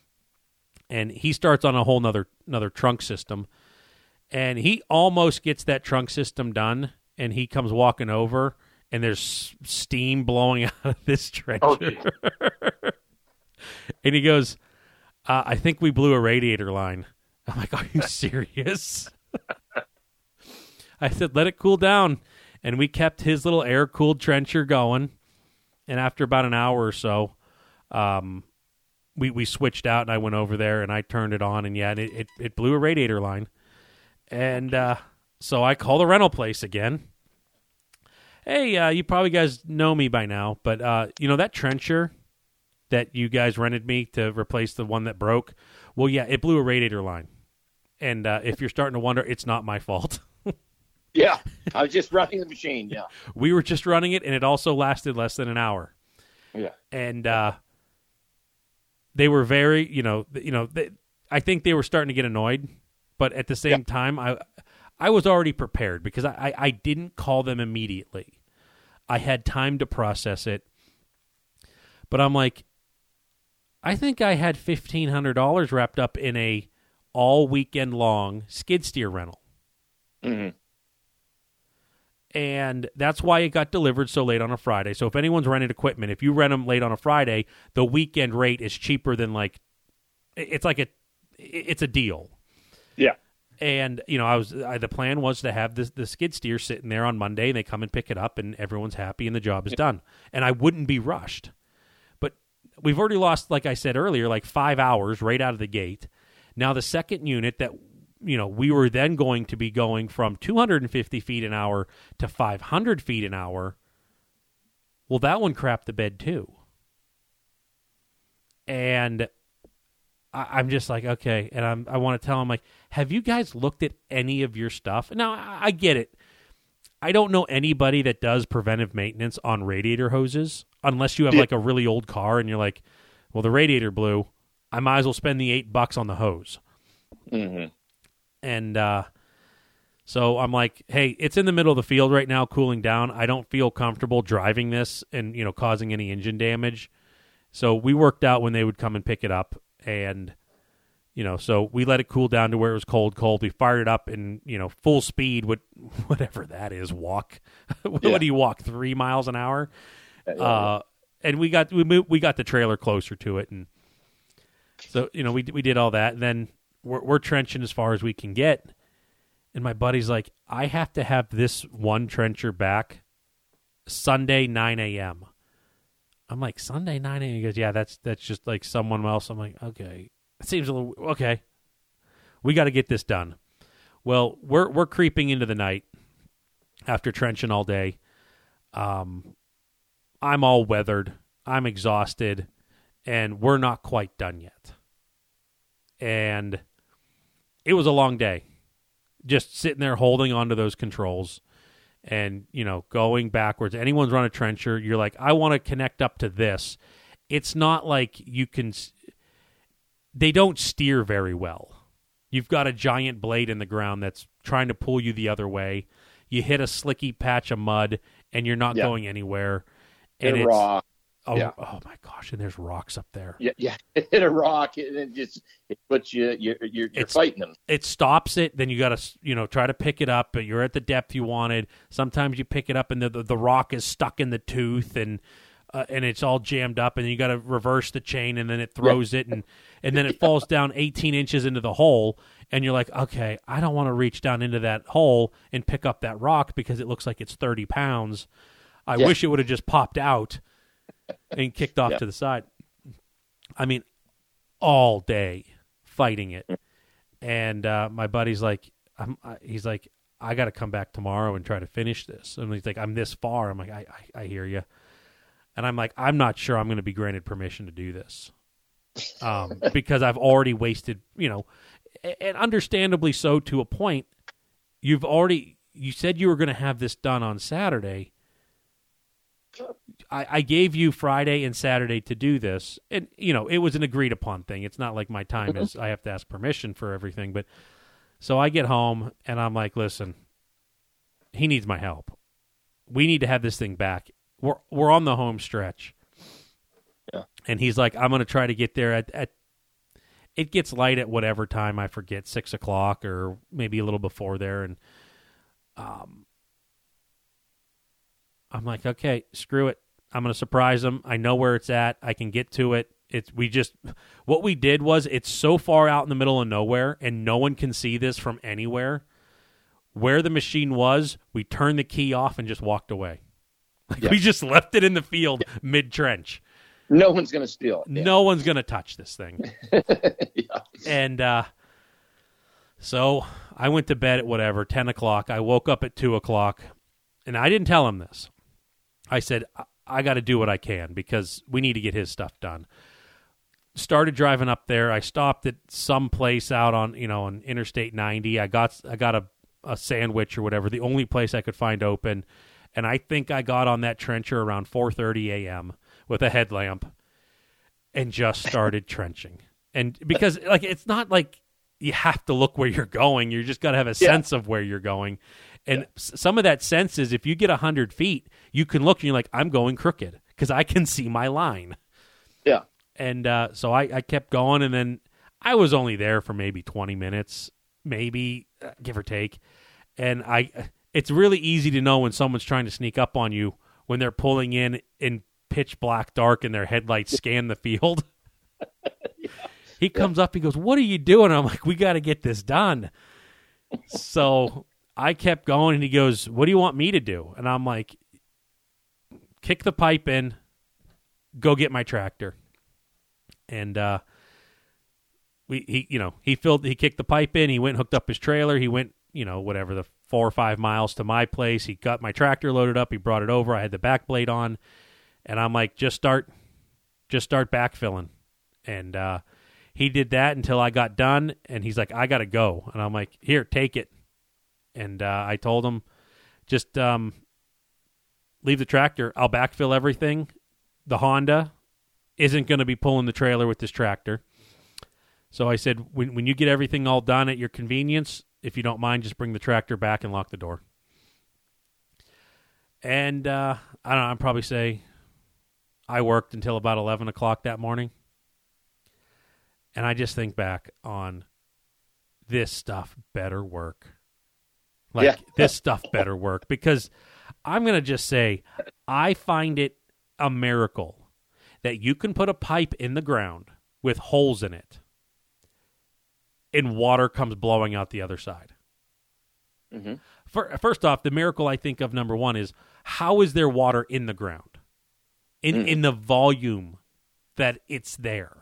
and he starts on a whole nother, another trunk system, and he almost gets that trunk system done, and he comes walking over, and there's steam blowing out of this trencher. Oh, and he goes, Uh, I think we blew a radiator line. I'm like, are you serious? I said, let it cool down. And we kept his little air-cooled trencher going. And after about an hour or so, um, we, we switched out, and I went over there, and I turned it on. And, yeah, it, it, it blew a radiator line. And uh, so I called the rental place again. Hey, uh, you probably guys know me by now, but, uh, you know, that trencher that you guys rented me to replace the one that broke, well, yeah, it blew a radiator line. And uh, if you're starting to wonder, it's not my fault. Yeah, I was just running the machine, yeah. We were just running it, and it also lasted less than an hour. Yeah. And uh, they were very, you know, you know, they, I think they were starting to get annoyed, but at the same yeah. time, I I was already prepared because I, I, I didn't call them immediately. I had time to process it. But I'm like, I think I had fifteen hundred dollars wrapped up in a all weekend long skid steer rental. Mm-hmm. And that's why it got delivered so late on a Friday. So if anyone's rented equipment, if you rent them late on a Friday, the weekend rate is cheaper than like, it's like a, it's a deal. Yeah. And, you know, I was, I, the plan was to have this, the skid steer sitting there on Monday, and they come and pick it up, and everyone's happy and the job is yeah. done. And I wouldn't be rushed. We've already lost, like I said earlier, like five hours right out of the gate. Now the second unit that, you know, we were then going to be going from two hundred fifty feet an hour to five hundred feet an hour. Well, that one crapped the bed too. And I, I'm just like, okay. And I'm, I want to tell them, like, have you guys looked at any of your stuff? Now, I, I get it. I don't know anybody that does preventive maintenance on radiator hoses unless you have like a really old car and you're like, well, the radiator blew. I might as well spend the eight bucks on the hose. Mm-hmm. And uh, so I'm like, hey, it's in the middle of the field right now, cooling down. I don't feel comfortable driving this and, you know, causing any engine damage. So we worked out when they would come and pick it up, and you know, so we let it cool down to where it was cold, cold. We fired it up in, you know, full speed, with whatever that is, walk. What Yeah. do you walk, three miles an hour? Yeah, yeah, Uh, and we got we moved, we got the trailer closer to it, and so you know we we did all that. And then we're, we're trenching as far as we can get. And my buddy's like, I have to have this one trencher back Sunday nine a.m. I'm like, Sunday nine a.m.? He goes, yeah, that's that's just like someone else. I'm like, okay. It seems a little, okay. We got to get this done. Well, we're we're creeping into the night after trenching all day. Um, I'm all weathered. I'm exhausted. And we're not quite done yet. And it was a long day. Just sitting there holding onto those controls and, you know, going backwards. Anyone's run a trencher, you're like, I want to connect up to this. It's not like you can... They don't steer very well. You've got a giant blade in the ground that's trying to pull you the other way. You hit a slicky patch of mud, and you're not yeah. going anywhere. And hit a it's, rock. Oh, yeah. oh, my gosh, and there's rocks up there. Yeah, yeah. Hit a rock, and it just it puts you, you're, you're, you're fighting them. It stops it, then you got to, you know, try to pick it up, but you're at the depth you wanted. Sometimes you pick it up, and the, the, the rock is stuck in the tooth, and uh, and it's all jammed up, and you got to reverse the chain, and then it throws yeah. it, and, and then it falls down eighteen inches into the hole, and you're like, okay, I don't want to reach down into that hole and pick up that rock because it looks like it's thirty pounds. I yeah. wish it would have just popped out and kicked off yeah. to the side. I mean, all day fighting it. And uh, my buddy's like, I'm, I, he's like, I got to come back tomorrow and try to finish this. And he's like, I'm this far. I'm like, I, I, I hear you. And I'm like, I'm not sure I'm going to be granted permission to do this um, because I've already wasted, you know, and understandably so to a point. You've already, you said you were going to have this done on Saturday. I, I gave you Friday and Saturday to do this, and you know it was an agreed upon thing. It's not like my time is I have to ask permission for everything. But so I get home and I'm like, listen, he needs my help. We need to have this thing back. We're we're on the home stretch, yeah. And he's like, I'm going to try to get there at at. It gets light at whatever time I forget, six o'clock or maybe a little before there, and um. I'm like, okay, screw it. I'm going to surprise him. I know where it's at. I can get to it. It's we just what we did was it's so far out in the middle of nowhere, and no one can see this from anywhere. Where the machine was, we turned the key off and just walked away. Like yeah. we just left it in the field yeah. mid trench. No one's going to steal it. Yeah. No one's going to touch this thing. yeah. And uh, so I went to bed at whatever ten o'clock. I woke up at two o'clock, and I didn't tell him this. I said, I, I got to do what I can because we need to get his stuff done. Started driving up there. I stopped at some place out on, you know, on Interstate ninety. I got I got a, a sandwich or whatever, the only place I could find open. And I think I got on that trencher around four thirty a.m. with a headlamp and just started trenching. And because, like, it's not like you have to look where you're going. You just got to have a yeah. sense of where you're going. And yeah. some of that sense is if you get one hundred feet, you can look and you're like, I'm going crooked because I can see my line. Yeah. And uh, so I, I kept going, and then I was only there for maybe twenty minutes, maybe, uh, give or take. And I, it's really easy to know when someone's trying to sneak up on you when they're pulling in in pitch black dark and their headlights scan the field. yeah. He comes yeah. up, he goes, what are you doing? I'm like, we got to get this done. So I kept going, and he goes, what do you want me to do? And I'm like, kick the pipe in, go get my tractor. And uh, we, he, you know, he filled, he kicked the pipe in, he went and hooked up his trailer, he went, you know, whatever, the four or five miles to my place. He got my tractor loaded up, he brought it over, I had the back blade on, and I'm like, just start, just start backfilling. And uh, he did that until I got done, and he's like, I got to go. And I'm like, here, take it. And uh, I told him, just um, leave the tractor. I'll backfill everything. The Honda isn't going to be pulling the trailer with this tractor. So I said, when when you get everything all done at your convenience, if you don't mind, just bring the tractor back and lock the door. And uh, I don't know, I'd probably say I worked until about eleven o'clock that morning. And I just think back on this stuff better work. Like, yeah. this stuff better work. Because I'm going to just say, I find it a miracle that you can put a pipe in the ground with holes in it and water comes blowing out the other side. Mm-hmm. For, first off, the miracle I think of, number one, is how is there water in the ground? in Mm. in the volume that it's there.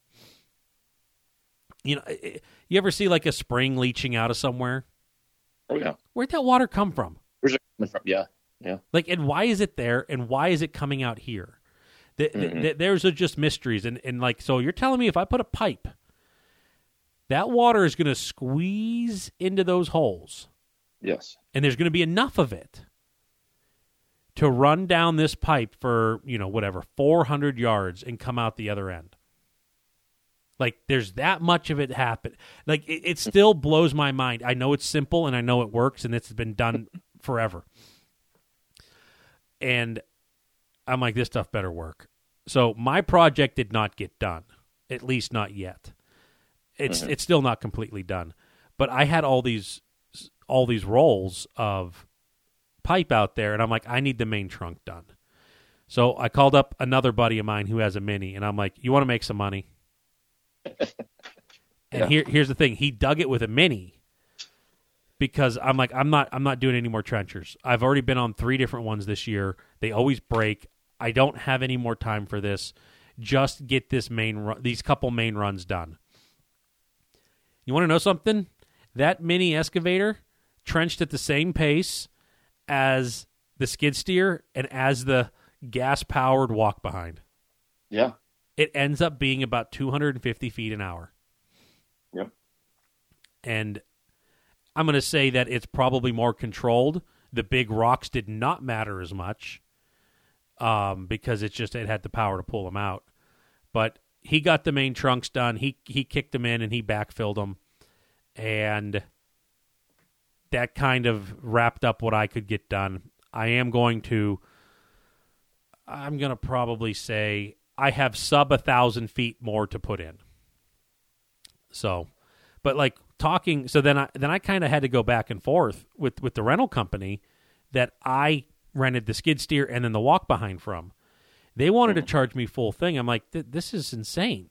You know, you ever see like a spring leaching out of somewhere? Oh yeah. Where'd that water come from? Where's it coming from? Yeah. Yeah. Like, and why is it there? And why is it coming out here? The, Mm-hmm. the, the, there's a, just mysteries. And, and like, so you're telling me if I put a pipe, that water is going to squeeze into those holes, Yes. and there's going to be enough of it to run down this pipe for, you know, whatever, four hundred yards and come out the other end. Like, there's that much of it happen. Like, it, it still blows my mind. I know it's simple, and I know it works, and it's been done forever. And I'm like, this stuff better work. So my project did not get done, at least not yet. It's Mm-hmm. it's still not completely done. But I had all these all these rolls of pipe out there, and I'm like, I need the main trunk done. So I called up another buddy of mine who has a Mini, and I'm like, you want to make some money? And Yeah. here here's the thing. He dug it with a Mini because I'm like, I'm not I'm not doing any more trenchers. I've already been on three different ones this year. They always break. I don't have any more time for this. Just get this main run, these couple main runs done. You want to know something? That Mini excavator trenched at the same pace as the skid steer and as the gas-powered walk-behind. Yeah. It ends up being about two hundred fifty feet an hour. Yep. And I'm going to say that it's probably more controlled. The big rocks did not matter as much um, because it's just it had the power to pull them out. But he got the main trunks done. He he kicked them in and he backfilled them, and that kind of wrapped up what I could get done. I am going to. I'm going to probably say I have sub a thousand feet more to put in. So, but like talking, so then I then I kind of had to go back and forth with with the rental company that I rented the skid steer and then the walk behind from. They wanted to charge me full thing. I'm like, this is insane.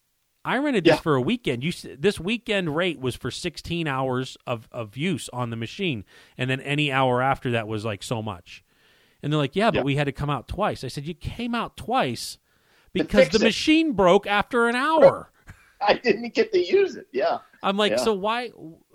I rented this Yeah. for a weekend. You this weekend rate was for sixteen hours of of use on the machine, and then any hour after that was like so much. And they're like, yeah, but Yeah. we had to come out twice. I said, you came out twice because fix the it. machine broke after an hour. I didn't get to use it. Yeah. I'm like, Yeah. so why?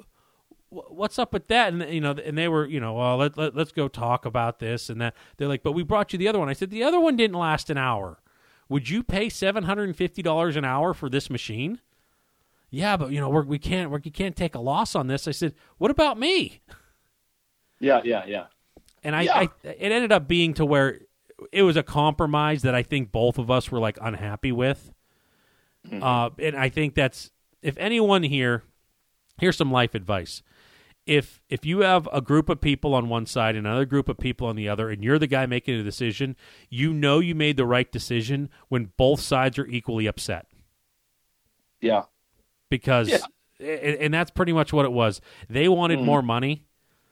wh- What's up with that? And you know, and they were, you know, well, let, let let's go talk about this and that. They're like, but we brought you the other one. I said, the other one didn't last an hour. Would you pay seven hundred and fifty dollars an hour for this machine? Yeah, but you know, we're, we can't we can't take a loss on this. I said, what about me? Yeah. Yeah. Yeah. And I, Yeah. I, it ended up being to where it was a compromise that I think both of us were like unhappy with. Mm-hmm. Uh, and I think that's, if anyone here, here's some life advice. If if you have a group of people on one side and another group of people on the other, and you're the guy making a decision, you know you made the right decision when both sides are equally upset. Yeah. Because, Yeah. and, and that's pretty much what it was. They wanted Mhm. more money,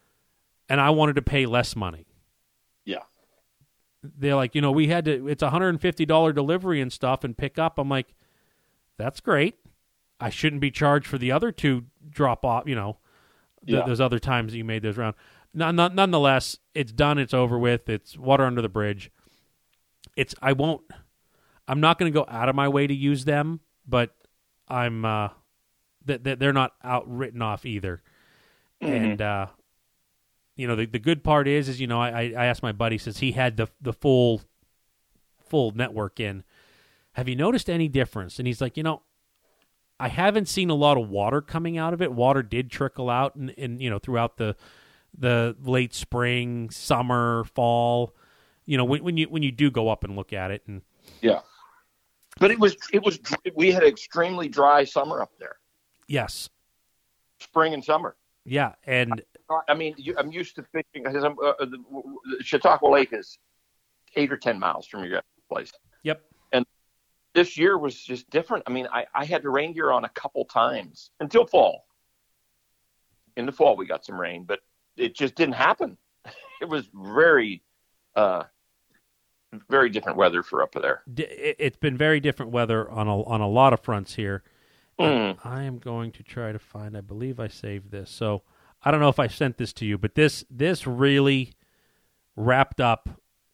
and I wanted to pay less money. Yeah. They're like, you know, we had to, it's a one hundred fifty dollars delivery and stuff and pick up. I'm like, that's great. I shouldn't be charged for the other two drop off, you know, th- Yeah. those other times that you made those round. None, none, nonetheless, it's done. It's over with. It's water under the bridge. It's, I won't, I'm not going to go out of my way to use them, but I'm, uh, that th- they're not out written off either. Mhm. And, uh, you know, the, the good part is, is, you know, I, I asked my buddy, since he had the, the full, full network in, have you noticed any difference? And he's like, you know, I haven't seen a lot of water coming out of it. Water did trickle out in, in you know, throughout the the late spring, summer, fall. You know, when, when you when you do go up and look at it, and Yeah. But it was, it was, we had an extremely dry summer up there, yes, spring and summer. yeah, and I mean, you, I'm used to fishing because I'm, uh, the, the Chautauqua Lake is eight or ten miles from your place. yep, This year was just different. I mean, I, I had the rain gear on a couple times until fall. In the fall, we got some rain, but it just didn't happen. It was very, uh, very different weather for up there. D- it, it's been very different weather on a on a lot of fronts here. Mm. I am going to try to find. I believe I saved this, so I don't know if I sent this to you, but this this really wrapped up.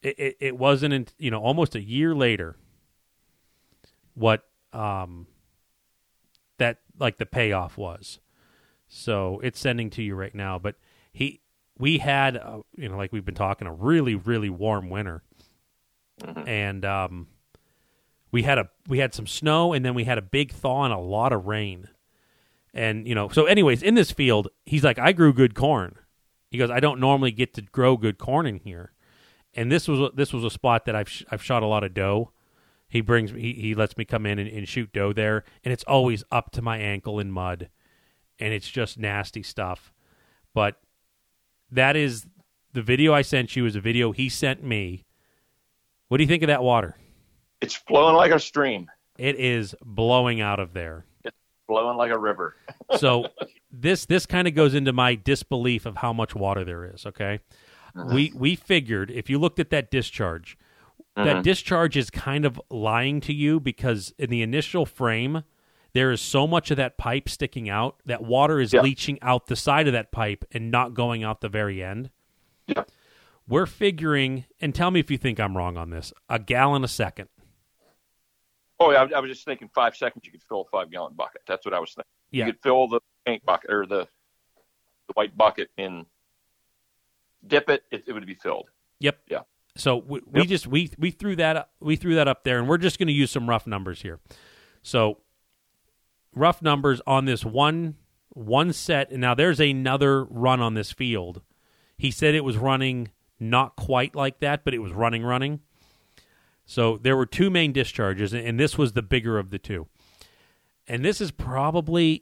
it, it, it wasn't, in, you know, almost a year later what um, that, like, the payoff was. So it's sending to you right now. But he, we had, uh, you know, like we've been talking, a really, really warm winter. Mm-hmm. And um, we had a we had some snow, and then we had a big thaw and a lot of rain. And, you know, so anyways, in this field, he's like, I grew good corn. He goes, I don't normally get to grow good corn in here. And this was this was a spot that I've sh- I've shot a lot of doe. He brings he he lets me come in and, and shoot doe there, and it's always up to my ankle in mud, and it's just nasty stuff. But that is the video I sent you is a video he sent me. What do you think of that water? It's flowing like a stream. It is blowing out of there. It's flowing like a river. So this this kind of goes into my disbelief of how much water there is, okay? Uh-huh. We we figured if you looked at that discharge, uh-huh. that discharge is kind of lying to you because in the initial frame, there is so much of that pipe sticking out that water is yeah. leaching out the side of that pipe and not going out the very end. Yeah. We're figuring, and tell me if you think I'm wrong on this, a gallon a second. Oh, yeah, I was just thinking five seconds you could fill a five-gallon bucket. That's what I was thinking. Yeah. You could fill the paint bucket or the the white bucket in, dip it, it, it would be filled. Yep. Yeah. So we, we yep. just we we threw that up, we threw that up there, and we're just going to use some rough numbers here. So rough numbers on this one one set, and now there's another run on this field. He said it was running not quite like that, but it was running running. So there were two main discharges, and this was the bigger of the two. And this is probably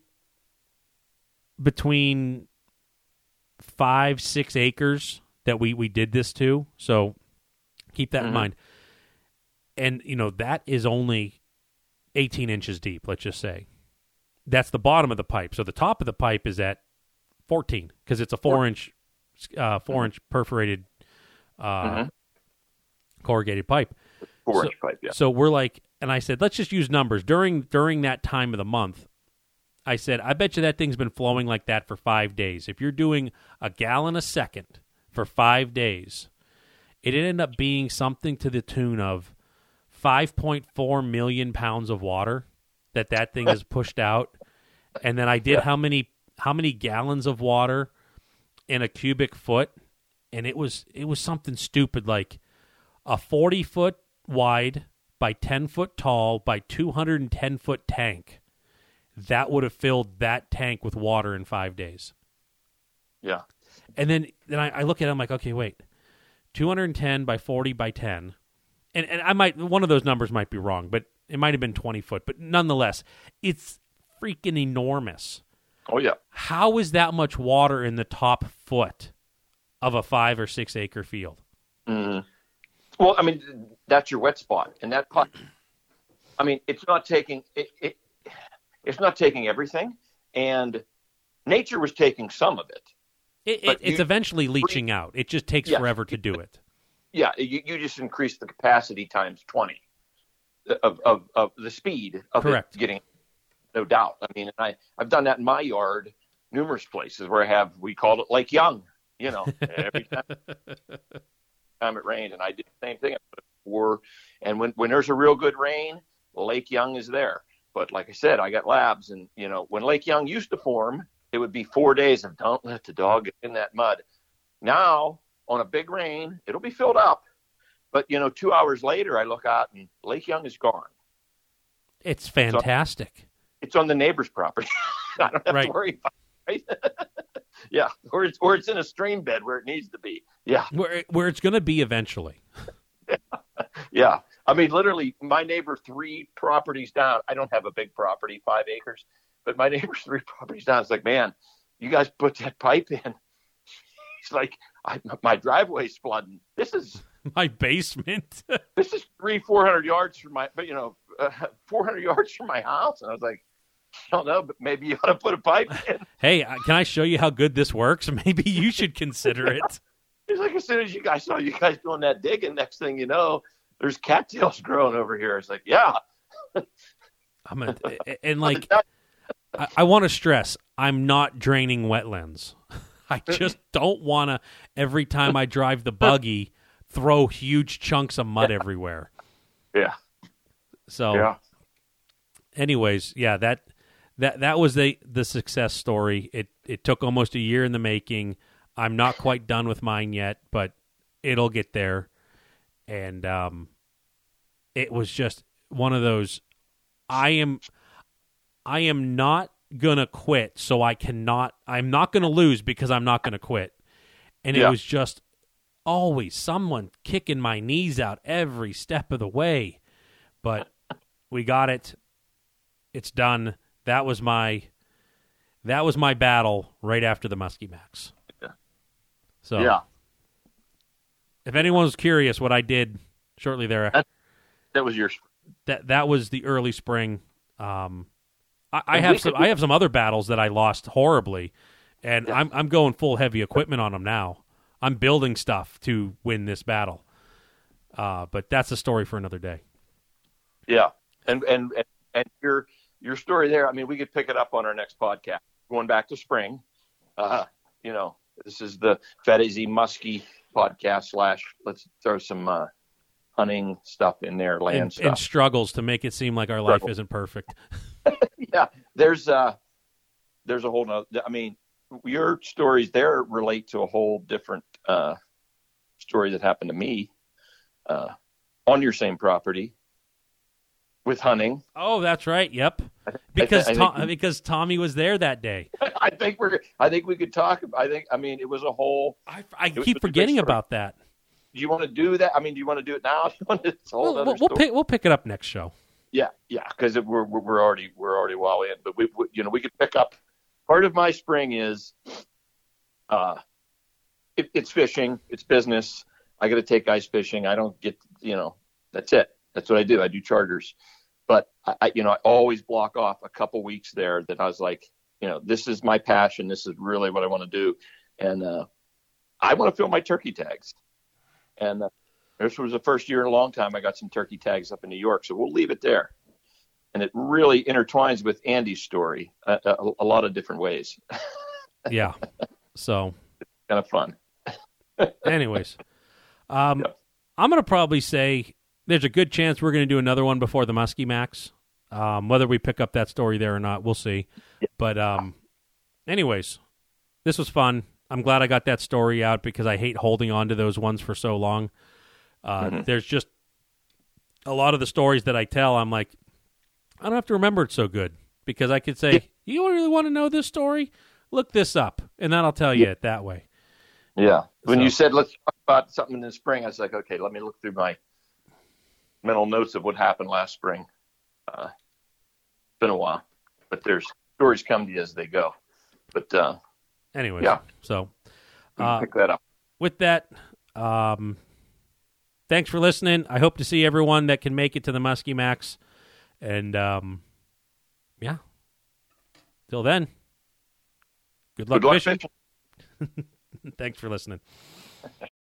between five, six acres that we, we did this to. So keep that mm-hmm. in mind. And, you know, that is only eighteen inches deep, let's just say. That's the bottom of the pipe. So the top of the pipe is at fourteen because it's a four-inch uh, four-inch perforated uh, mm-hmm. corrugated pipe. Four inch so, pipe, yeah. So we're like, and I said, let's just use numbers. During during that time of the month, I said, I bet you that thing's been flowing like that for five days. If you're doing a gallon a second for five days, it ended up being something to the tune of five point four million pounds of water that that thing has pushed out. And then I did yeah. how many how many gallons of water in a cubic foot, and it was it was something stupid like a forty foot wide by ten foot tall by two hundred ten foot tank. That would have filled that tank with water in five days. Yeah. And then, then I, I look at it, I'm like, okay, wait. two hundred ten by forty by ten. And and I might one of those numbers might be wrong, but it might have been twenty foot. But nonetheless, it's freaking enormous. Oh, yeah. How is that much water in the top foot of a five or six acre field? Mm-hmm. Well, I mean, that's your wet spot, and that pot. I mean, it's not taking it, it. It's not taking everything, and nature was taking some of it. it, it it's you, eventually leaching out. It just takes yeah, forever to do it. Yeah, you, you just increase the capacity times twenty of of, of the speed of Correct. It getting. No doubt. I mean, I I've done that in my yard, numerous places where I have. We called it Lake Young. You know, every time. time it rained, and I did the same thing before. And when, when there's a real good rain, Lake Young is there. But like I said, I got labs, and you know, when Lake Young used to form, it would be four days of don't let the dog get in that mud. Now, on a big rain, it'll be filled up. But you know, two hours later, I look out and Lake Young is gone. It's fantastic. So it's on the neighbor's property. I don't have right. to worry about it. Right? Yeah, or it's or it's in a stream bed where it needs to be. Yeah, where where it's going to be eventually. yeah. yeah, I mean, literally, my neighbor three properties down. I don't have a big property, five acres, but my neighbor's three properties down. It's like, man, you guys put that pipe in. It's like I, my driveway's flooding. This is my basement. This is three, four hundred yards from my, but you know, uh, four hundred yards from my house, and I was like. I don't know, but maybe you ought to put a pipe in. Hey, can I show you how good this works? Maybe you should consider it. It's like as soon as you guys saw you guys doing that digging, next thing you know, there's cattails growing over here. It's like, yeah. I'm a, and like, I, I want to stress, I'm not draining wetlands. I just don't want to, every time I drive the buggy, throw huge chunks of mud everywhere. Yeah. So, yeah. anyways, yeah, that that that was the the success story. It it took almost a year in the making. I'm not quite done with mine yet, but it'll get there. And um, it was just one of those. I am, I am not gonna quit, so I cannot. I'm not gonna lose because I'm not gonna quit. And it Yeah. was just always someone kicking my knees out every step of the way. But we got it. It's done. That was my that was my battle right after the Muskie Max. Yeah. So Yeah. if anyone was curious what I did shortly thereafter, That, that was your. that that was the early spring. Um, I, I And have we some could- I have some other battles that I lost horribly, and Yeah. I'm I'm going full heavy equipment on them now. I'm building stuff to win this battle. Uh, but that's a story for another day. Yeah. And, and, and, and your, your story there, I mean, we could pick it up on our next podcast. Going back to spring, uh, you know, this is the Fedezi Muskie podcast slash, let's throw some uh, hunting stuff in there, land And, stuff. and struggles to make it seem like our life Struggle. isn't perfect. Yeah. There's, uh, there's a whole nother, I mean, your stories there relate to a whole different uh, story that happened to me uh, on your same property with hunting. Oh, that's right. Yep. Because I, th- I Tom, think, because Tommy was there that day. I think we're. I think we could talk. I think. I mean, it was a whole. I, I was keep a big forgetting story. about that. Do you want to do that? I mean, do you want to do it now? Do you want to, it's a whole We'll, other we'll, we'll story. pick we'll pick it up next show. Yeah, yeah, because we're, we're we're already we're already well in. But we, we you know we could pick up. Part of my spring is, uh, it, it's fishing. It's business. I got to take ice fishing. I don't get you know. That's it. That's what I do. I do charters. But I, I you know I always block off a couple weeks there that I was like, you know, this is my passion. This is really what I want to do, and uh, I want to fill my turkey tags. And uh, this was the first year in a long time I got some turkey tags up in New York, so we'll leave it there. And it really intertwines with Andy's story a, a, a lot of different ways. Yeah. So, Kind of fun. anyways, um, Yeah. I'm going to probably say there's a good chance we're going to do another one before the Muskie Max. Um, whether we pick up that story there or not, we'll see. Yeah. But, um, anyways, this was fun. I'm glad I got that story out because I hate holding on to those ones for so long. Uh, Mm-hmm. There's just a lot of the stories that I tell, I'm like, I don't have to remember it so good because I could say, Yeah. you really want to know this story? Look this up, and then I'll tell you it that way. Yeah. When So- you said let's talk about something in the spring, I was like, okay, let me look through my mental notes of what happened last spring. Uh, it's been a while, but there's stories come to you as they go. But uh, Anyways, Yeah. so we can uh, pick that up. with that, um, thanks for listening. I hope to see everyone that can make it to the Muskie Max. And, um, yeah, till then, good luck, Good luck fishing. fishing. Thanks for listening.